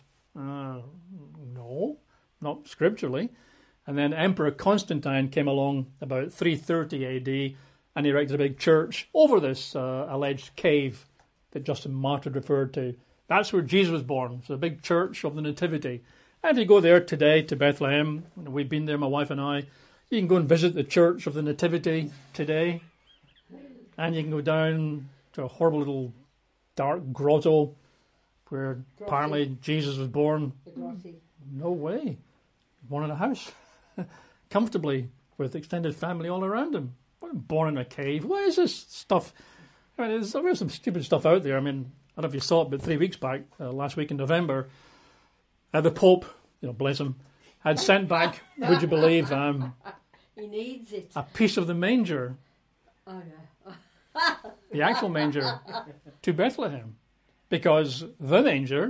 No, not scripturally. And then Emperor Constantine came along about 330 AD and he erected a big church over this alleged cave that Justin Martyr referred to. That's where Jesus was born. So a big church of the Nativity. And if you go there today to Bethlehem, we've been there, my wife and I, you can go and visit the Church of the Nativity today. And you can go down to a horrible little dark grotto where apparently Jesus was born. No way. Born in a house. Comfortably with extended family all around him. Born in a cave. What is this stuff? I mean, there's some stupid stuff out there. I mean, I don't know if you saw it, but 3 weeks back, last week in November, the Pope, bless him, had sent back, would you believe, he needs it. A piece of the manger. Oh, yeah. The actual manger to Bethlehem. Because the manger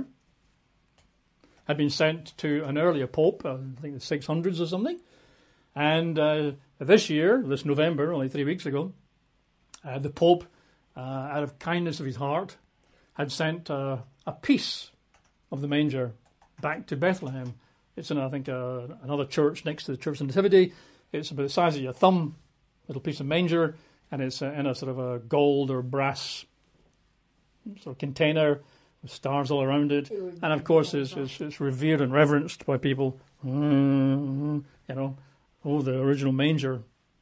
had been sent to an earlier Pope, I think the 600s or something. And this year, this November, only 3 weeks ago, the Pope, out of kindness of his heart, had sent a piece of the manger back to Bethlehem. It's in, I think, another church next to the Church of Nativity. It's about the size of your thumb, little piece of manger, and it's in a sort of a gold or brass sort of container with stars all around it. And of course, it's revered and reverenced by people. You know, oh, the original manger.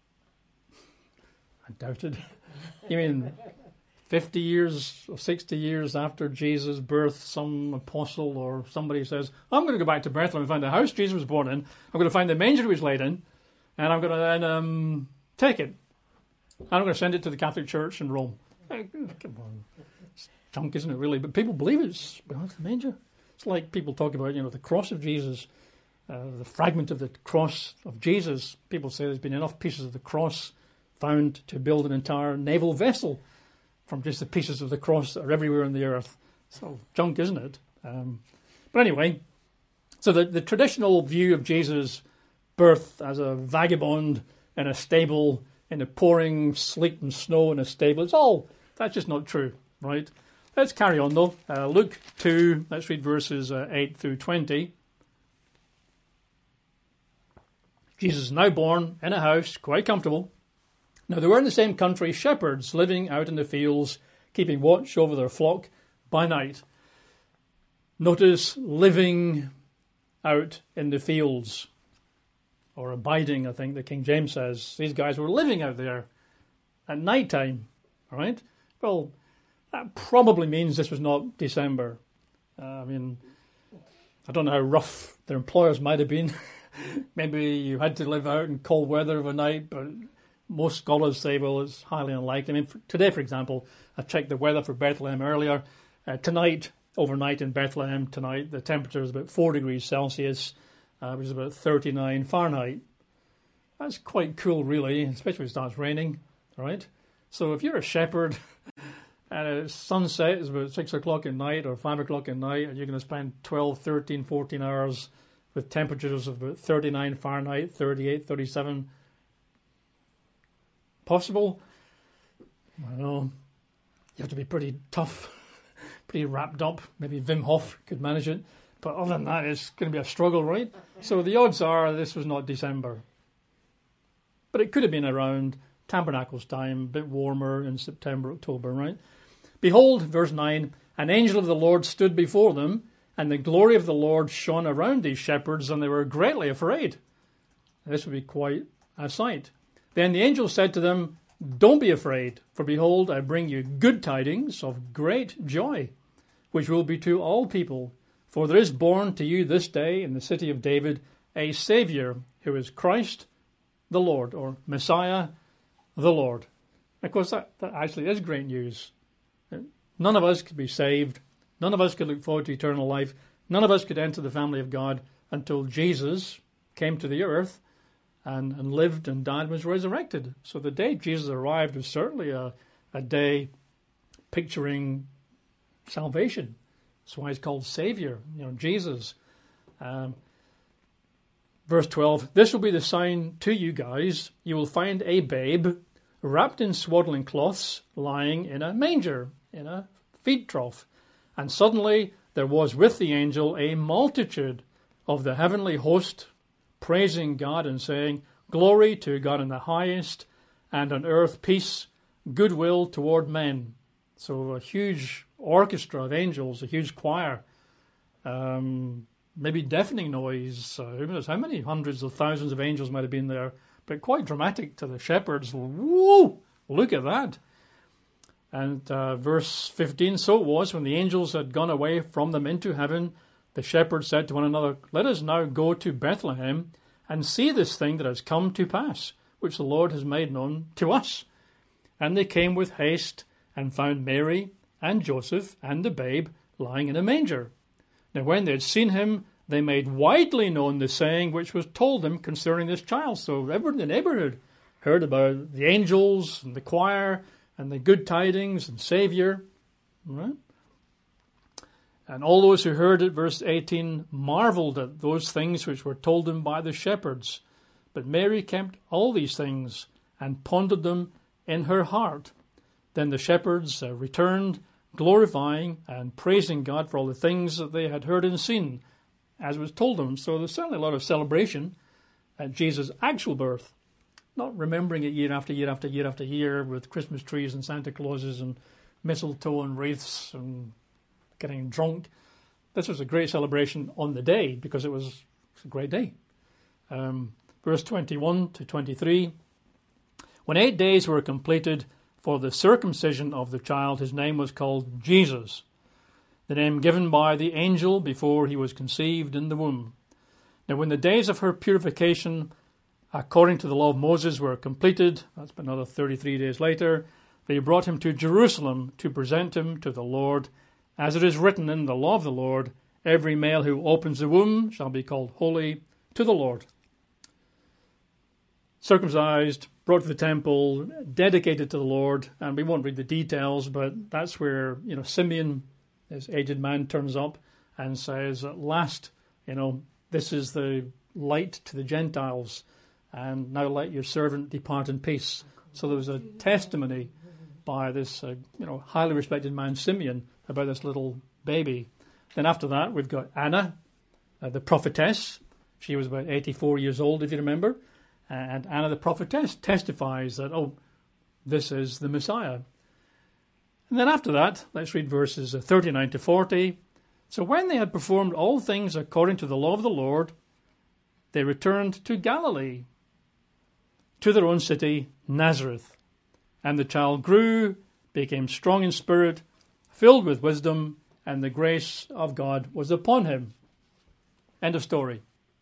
I doubt it. You mean 50 years or 60 years after Jesus' birth, some apostle or somebody says, I'm going to go back to Bethlehem and find the house Jesus was born in. I'm going to find the manger he was laid in, and I'm going to then take it. And I'm going to send it to the Catholic Church in Rome. Come on. It's junk, isn't it, really? But people believe it's the manger. It's like people talk about, the cross of Jesus, the fragment of the cross of Jesus. People say there's been enough pieces of the cross found to build an entire naval vessel from just the pieces of the cross that are everywhere on the earth. So junk, isn't it? But anyway, so the traditional view of Jesus' birth as a vagabond in a stable, in the pouring sleet and snow in a stable, that's just not true, right? Let's carry on though. Luke 2, let's read verses 8 through 20. Jesus is now born in a house, quite comfortable. Now there were in the same country shepherds living out in the fields, keeping watch over their flock by night. Notice living out in the fields, or abiding, I think the King James says. These guys were living out there at night time, all right? Well, that probably means this was not December. I don't know how rough their employers might have been. Maybe you had to live out in cold weather overnight, but most scholars say, well, it's highly unlikely. Today, for example, I checked the weather for Bethlehem earlier. Tonight, overnight in Bethlehem, the temperature is about 4 degrees Celsius, which is about 39 Fahrenheit. That's quite cool, really, especially when it starts raining, all right? So if you're a shepherd and sunset is about 6 o'clock at night or 5 o'clock at night, and you're going to spend 12, 13, 14 hours with temperatures of about 39 Fahrenheit, 38, 37, possible? I know. You have to be pretty tough, pretty wrapped up. Maybe Wim Hof could manage it. But other than that, it's going to be a struggle, right? So the odds are this was not December. But it could have been around Tabernacles time, a bit warmer in September, October, right? Behold, verse 9, an angel of the Lord stood before them, and the glory of the Lord shone around these shepherds, and they were greatly afraid. This would be quite a sight. Then the angel said to them, don't be afraid, for behold, I bring you good tidings of great joy, which will be to all people. For there is born to you this day in the city of David a Saviour, who is Christ the Lord, or Messiah the Lord. Of course, that actually is great news. None of us could be saved. None of us could look forward to eternal life. None of us could enter the family of God until Jesus came to the earth and lived and died and was resurrected. So the day Jesus arrived was certainly a day picturing salvation. That's why he's called Savior, Jesus. Verse 12, this will be the sign to you guys. You will find a babe wrapped in swaddling cloths, lying in a manger, in a feed trough. And suddenly there was with the angel a multitude of the heavenly host, praising God and saying, glory to God in the highest, and on earth peace, goodwill toward men. So a huge orchestra of angels, a huge choir, maybe deafening noise. Who knows how many hundreds of thousands of angels might have been there, but quite dramatic to the shepherds. Whoa, look at that. And verse 15, so it was, when the angels had gone away from them into heaven, the shepherds said to one another, let us now go to Bethlehem and see this thing that has come to pass, which the Lord has made known to us. And they came with haste and found Mary and Joseph and the babe lying in a manger. Now when they had seen him, they made widely known the saying which was told them concerning this child. So everyone in the neighborhood heard about the angels and the choir and the good tidings and Savior. Right? And all those who heard it, verse 18, marveled at those things which were told them by the shepherds. But Mary kept all these things and pondered them in her heart. Then the shepherds returned, glorifying and praising God for all the things that they had heard and seen, as was told them. So there's certainly a lot of celebration at Jesus' actual birth, not remembering it year after year after year after year with Christmas trees and Santa Clauses and mistletoe and wreaths and getting drunk. This was a great celebration on the day because it was a great day. Verse 21 to 23. When 8 days were completed for the circumcision of the child, his name was called Jesus, the name given by the angel before he was conceived in the womb. Now when the days of her purification, according to the law of Moses, were completed, that's another 33 days later, they brought him to Jerusalem to present him to the Lord. As it is written in the law of the Lord, every male who opens the womb shall be called holy to the Lord. Circumcised, brought to the temple, dedicated to the Lord, and we won't read the details, but that's where, Simeon, this aged man, turns up and says, at last, this is the light to the Gentiles, and now let your servant depart in peace. So there was a testimony by this, highly respected man, Simeon, about this little baby. Then after that, we've got Anna, the prophetess. She was about 84 years old, if you remember. And Anna the prophetess testifies that, this is the Messiah. And then after that, let's read verses 39 to 40. So when they had performed all things according to the law of the Lord, they returned to Galilee, to their own city, Nazareth. And the child grew, became strong in spirit, filled with wisdom, and the grace of God was upon him. End of story.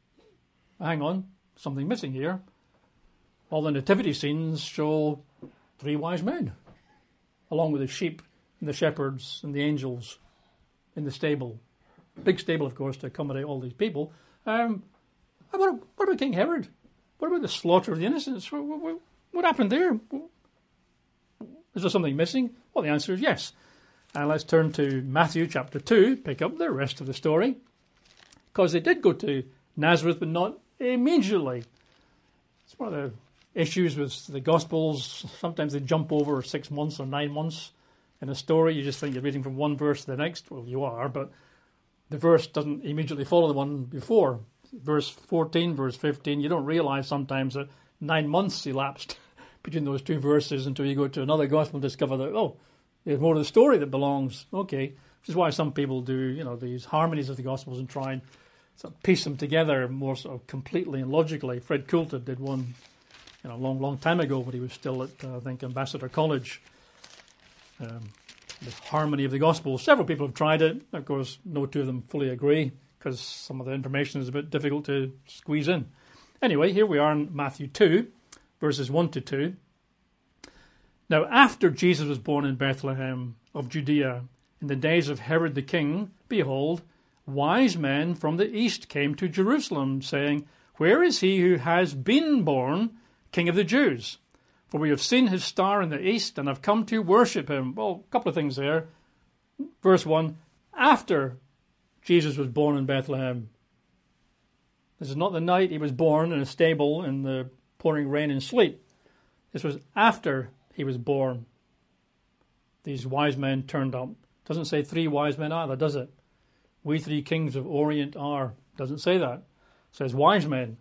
Hang on, something missing here. All the nativity scenes show 3 wise men, along with the sheep and the shepherds and the angels in the stable. Big stable, of course, to accommodate all these people. What about King Herod? What about the slaughter of the innocents? What happened there? Is there something missing? Well, the answer is yes. And let's turn to Matthew chapter 2, pick up the rest of the story. Because they did go to Nazareth, but not immediately. It's one of the issues with the Gospels. Sometimes they jump over 6 months or 9 months in a story. You just think you're reading from one verse to the next. Well, you are, but the verse doesn't immediately follow the one before. Verse 14, verse 15, you don't realize sometimes that 9 months elapsed between those 2 verses until you go to another Gospel and discover that, there's more to the story that belongs. Okay, which is why some people do, these harmonies of the Gospels and try and sort of piece them together more sort of completely and logically. Fred Coulter did one a long time ago when he was still at, I think, Ambassador College. The harmony of the Gospels. Several people have tried it. Of course, no 2 of them fully agree because some of the information is a bit difficult to squeeze in. Anyway, here we are in Matthew 2, verses 1 to 2. Now, after Jesus was born in Bethlehem of Judea, in the days of Herod the king, behold, wise men from the east came to Jerusalem, saying, where is he who has been born King of the Jews? For we have seen his star in the east and have come to worship him. Well, a couple of things there. Verse 1, after Jesus was born in Bethlehem. This is not the night he was born in a stable in the pouring rain and sleet. This was after he was born. These wise men turned up. Doesn't say 3 wise men either, does it? We 3 kings of Orient are. Doesn't say that. It says wise men.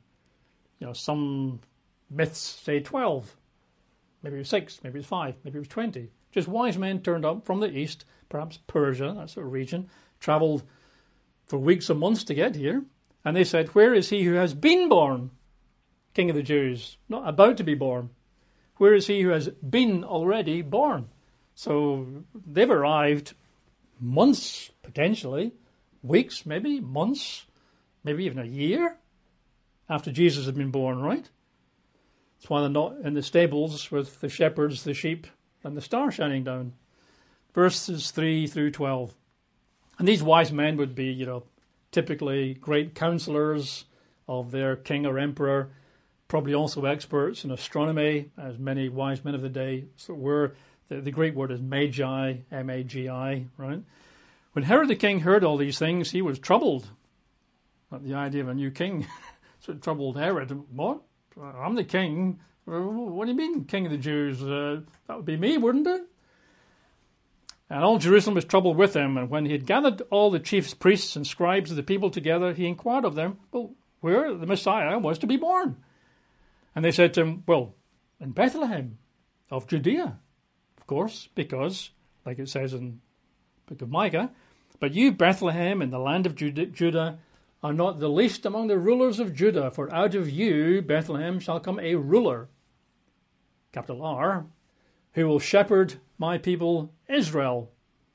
Some myths say 12. Maybe it was 6, maybe it was 5, maybe it was 20. Just wise men turned up from the east, perhaps Persia, that sort of region, travelled for weeks or months to get here. And they said, where is he who has been born King of the Jews? Not about to be born. Where is he who has been already born? So they've arrived months, potentially, weeks maybe, months, maybe even a year after Jesus had been born, right? That's why they're not in the stables with the shepherds, the sheep, and the star shining down. Verses 3 through 12. And these wise men would be, typically great counselors of their king or emperor, probably also experts in astronomy, as many wise men of the day were. The Greek word is magi, M-A-G-I, right? When Herod the king heard all these things, he was troubled at the idea of a new king. So it troubled Herod. What? I'm the king. What do you mean, king of the Jews? That would be me, wouldn't it? And all Jerusalem was troubled with him. And when he had gathered all the chief priests and scribes of the people together, he inquired of them, well, where the Messiah was to be born. And they said to him, well, in Bethlehem of Judea, of course, because, like it says in the book of Micah, but you, Bethlehem, in the land of Judah, are not the least among the rulers of Judah, for out of you, Bethlehem, shall come a ruler, capital R, who will shepherd my people Israel.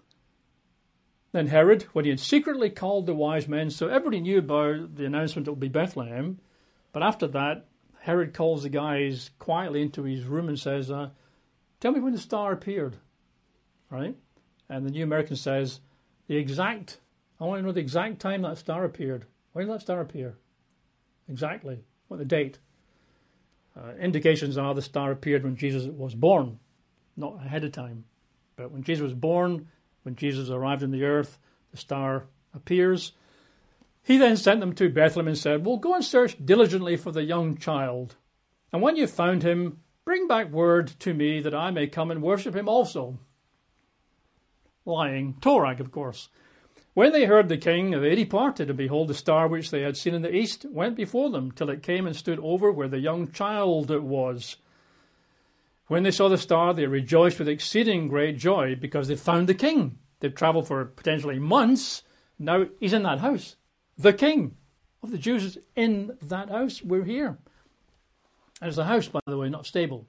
Then Herod, when he had secretly called the wise men, so everybody knew about the announcement it would be Bethlehem, but after that, Herod calls the guys quietly into his room and says, tell me when the star appeared, right? And the New American says, I want to know the exact time that star appeared. When did that star appear? Exactly. What the date? Indications are the star appeared when Jesus was born, not ahead of time. But when Jesus was born, when Jesus arrived on the earth, the star appears. He then sent them to Bethlehem and said, well, go and search diligently for the young child. And when you've found him, bring back word to me that I may come and worship him also. Lying Torah, of course. When they heard the king, they departed, and behold, the star which they had seen in the east went before them, till it came and stood over where the young child was. When they saw the star, they rejoiced with exceeding great joy, because they found the king. They'd travelled for potentially months. Now he's in that house. The king of the Jews is in that house. We're here. And it's a house, by the way, not stable.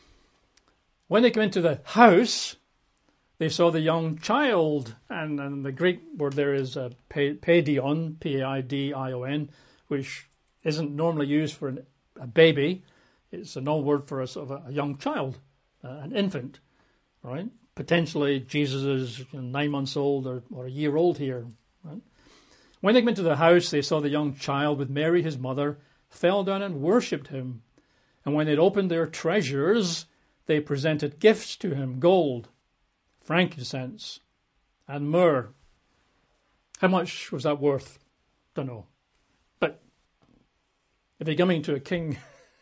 When they came into the house, they saw the young child, and the Greek word there is paidion, P-A-I-D-I-O-N, which isn't normally used for a baby. It's a normal word for a young child, an infant, right? Potentially Jesus is 9 months old or a year old here, right? When they came into the house, they saw the young child with Mary, his mother, fell down and worshipped him. And when they'd opened their treasures, they presented gifts to him, gold, frankincense, and myrrh. How much was that worth? Don't know. But if you're coming to a king,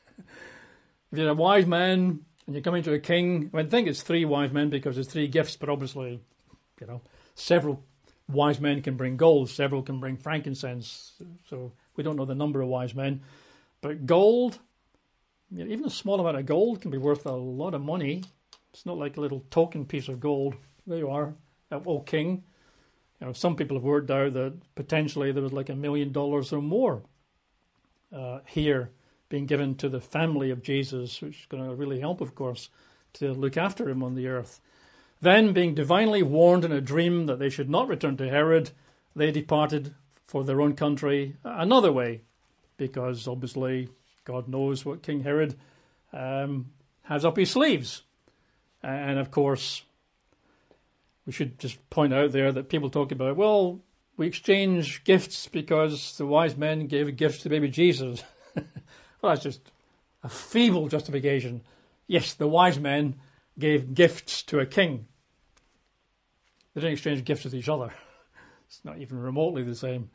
if you're a wise man and you're coming to a king, I think it's 3 wise men because there's 3 gifts, but obviously, several wise men can bring gold, several can bring frankincense. So we don't know the number of wise men. But gold, even a small amount of gold can be worth a lot of money. It's not like a little token piece of gold. There you are, oh king. Some people have worked out that potentially there was like $1 million or more here being given to the family of Jesus, which is going to really help, of course, to look after him on the earth. Then, being divinely warned in a dream that they should not return to Herod, they departed for their own country another way, because obviously God knows what King Herod has up his sleeves. And of course, we should just point out there that people talk about, well, we exchange gifts because the wise men gave gifts to baby Jesus. Well, that's just a feeble justification. Yes, the wise men gave gifts to a king. They didn't exchange gifts with each other. It's not even remotely the same.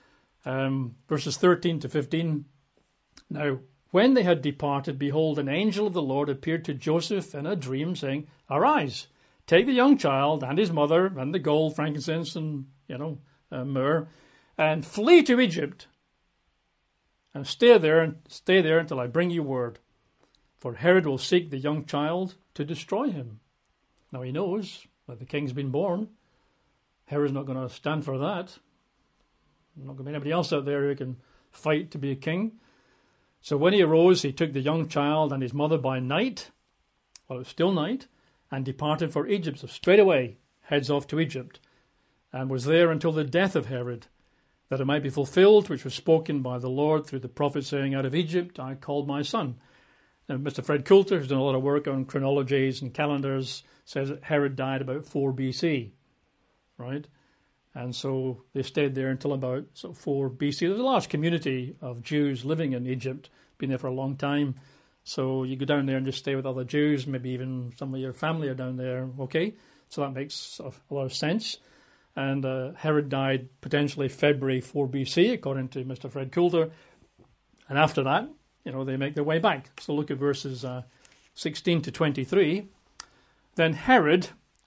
Verses 13 to 15. Now, when they had departed, behold, an angel of the Lord appeared to Joseph in a dream, saying, arise, take the young child and his mother and the gold, frankincense, and, myrrh, and flee to Egypt, and stay there until I bring you word. For Herod will seek the young child to destroy him. Now he knows that the king's been born. Herod's not going to stand for that. There's not going to be anybody else out there who can fight to be a king. So when he arose, he took the young child and his mother by night, while it was still night, and departed for Egypt. So straight away, heads off to Egypt, and was there until the death of Herod, that it might be fulfilled, which was spoken by the Lord through the prophet, saying, out of Egypt I called my son. Now, Mr. Fred Coulter, who's done a lot of work on chronologies and calendars, says that Herod died about 4 BC, right? And so they stayed there until about 4 BC. There's a large community of Jews living in Egypt, been there for a long time. So you go down there and just stay with other Jews, maybe even some of your family are down there, okay? So that makes a lot of sense. And Herod died potentially February 4 BC, according to Mr. Fred Coulter. And after that, they make their way back. So look at verses 16 to 23. Then Herod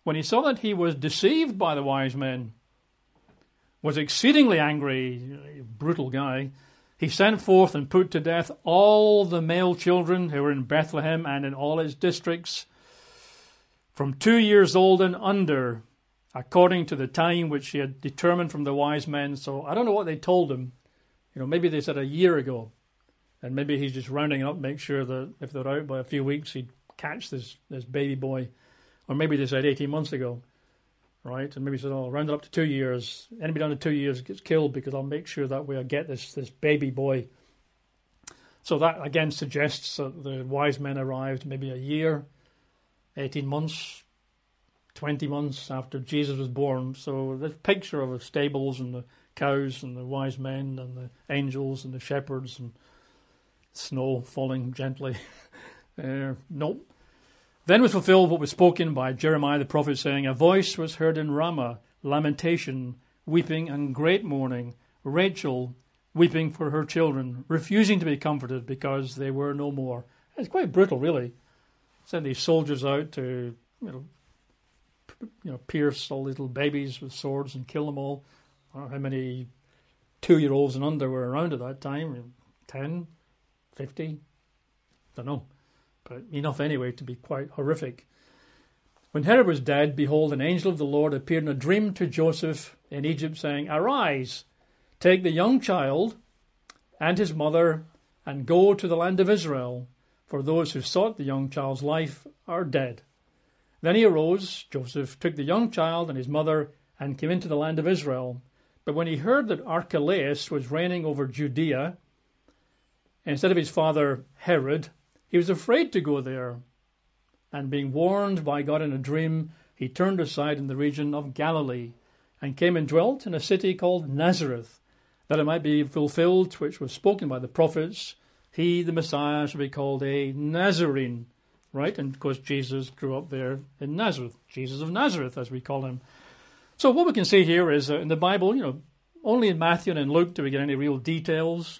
when he saw that he was deceived by the wise men, was exceedingly angry, brutal guy, he sent forth and put to death all the male children who were in Bethlehem and in all its districts, from 2 years old and under, according to the time which he had determined from the wise men. So I don't know what they told him. Maybe they said a year ago. And maybe he's just rounding up, make sure that if they're out by a few weeks, he'd catch this baby boy. Or maybe they said 18 months ago, right? And maybe he said, round it up to 2 years. Anybody under 2 years gets killed because I'll make sure that way I get this baby boy. So that, again, suggests that the wise men arrived maybe a year, 18 months, 20 months after Jesus was born. So this picture of the stables and the cows and the wise men and the angels and the shepherds and snow falling gently. Nope. Then was fulfilled what was spoken by Jeremiah the prophet, saying, a voice was heard in Ramah, lamentation, weeping and great mourning, Rachel weeping for her children, refusing to be comforted because they were no more. It's quite brutal, really. Send these soldiers out to, pierce all these little babies with swords and kill them all. I don't know how many 2-year-olds and under were around at that time. 10, 50, don't know. But enough anyway to be quite horrific. When Herod was dead, behold, an angel of the Lord appeared in a dream to Joseph in Egypt, saying, arise, take the young child and his mother and go to the land of Israel, for those who sought the young child's life are dead. Then he arose, Joseph, took the young child and his mother and came into the land of Israel. But when he heard that Archelaus was reigning over Judea, instead of his father Herod, he was afraid to go there. And being warned by God in a dream, he turned aside in the region of Galilee and came and dwelt in a city called Nazareth, that it might be fulfilled which was spoken by the prophets, he, the Messiah, shall be called a Nazarene. Right? And of course Jesus grew up there in Nazareth, Jesus of Nazareth as we call him. So what we can see here is in the Bible, only in Matthew and in Luke do we get any real details.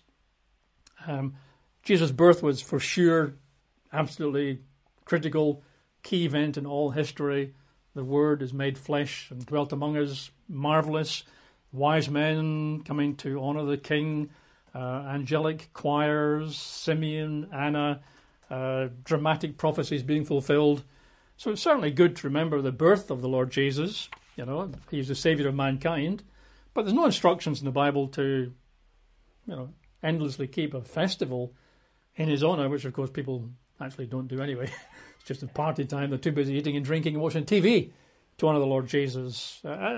Jesus' birth was for sure absolutely critical, key event in all history. The Word is made flesh and dwelt among us, marvelous. Wise men coming to honor the King, angelic choirs, Simeon, Anna, dramatic prophecies being fulfilled. So it's certainly good to remember the birth of the Lord Jesus. He's the Saviour of mankind. But there's no instructions in the Bible to, endlessly keep a festival in his honour, which of course people actually don't do anyway. It's just a party time. They're too busy eating and drinking and watching TV to honour the Lord Jesus.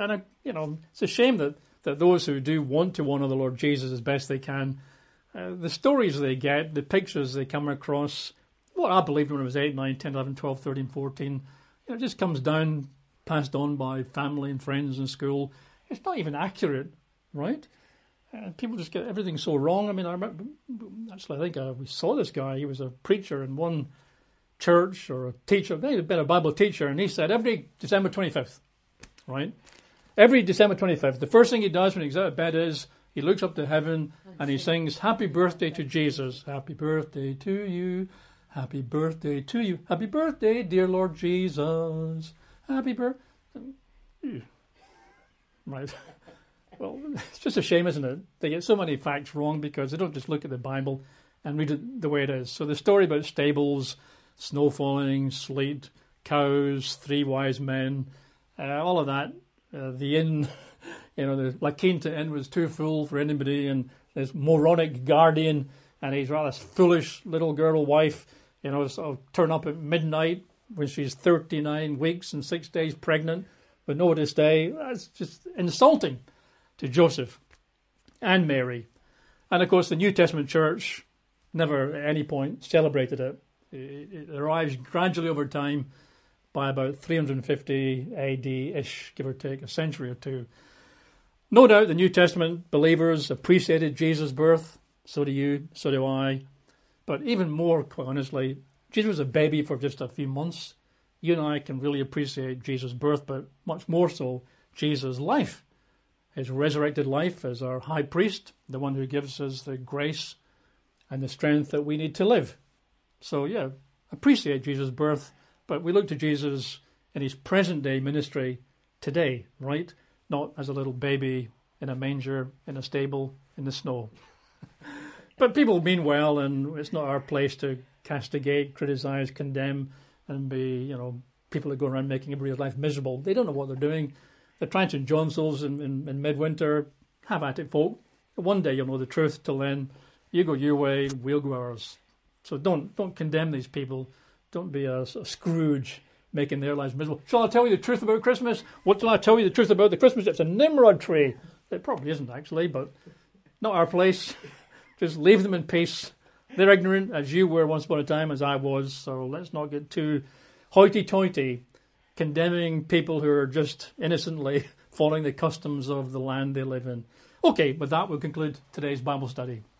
It's a shame that those who do want to honour the Lord Jesus as best they can, the stories they get, the pictures they come across, what I believed when I was 8, 9, 10, 11, 12, 13, 14, it just comes down, passed on by family and friends in school. It's not even accurate, right? People just get everything so wrong. I mean, I remember, actually, I think we saw this guy. He was a preacher in one church or a teacher. He'd been a Bible teacher, and he said every December 25th, right? Every December 25th, the first thing he does when he gets out of bed is he looks up to heaven and he sings, happy birthday to Jesus. Happy birthday to you. Happy birthday to you. Happy birthday, dear Lord Jesus. Happy birthday. Right. Well, it's just a shame, isn't it? They get so many facts wrong because they don't just look at the Bible and read it the way it is. So the story about stables, snow falling, sleet, cows, 3 wise men, all of that, the inn, the La Quinta Inn was too full for anybody, and this moronic guardian and his rather foolish little girl wife, sort of turn up at midnight when she's 39 weeks and 6 days pregnant with nowhere to stay. That's just insulting to Joseph and Mary. And of course the New Testament church never at any point celebrated it. It arrives gradually over time by about 350 AD-ish, give or take a century or two. No doubt the New Testament believers appreciated Jesus' birth. So do you, so do I. But even more, quite honestly, Jesus was a baby for just a few months. You and I can really appreciate Jesus' birth, but much more so Jesus' life. His resurrected life as our high priest, the one who gives us the grace and the strength that we need to live. So, appreciate Jesus' birth, but we look to Jesus in his present day ministry today, right? Not as a little baby in a manger, in a stable, in the snow. But people mean well, and it's not our place to castigate, criticize, condemn, and be, people that go around making everybody's life miserable. They don't know what they're doing. They're trying to enjoy themselves in midwinter. Have at it, folk. One day you'll know the truth. Till then, you go your way, we'll go ours. So don't condemn these people. Don't be a Scrooge making their lives miserable. Shall I tell you the truth about Christmas? What shall I tell you the truth about the Christmas? It's a Nimrod tree. It probably isn't, actually, but not our place. Just leave them in peace. They're ignorant, as you were once upon a time, as I was. So let's not get too hoity-toity, condemning people who are just innocently following the customs of the land they live in. Okay, with that, we'll conclude today's Bible study.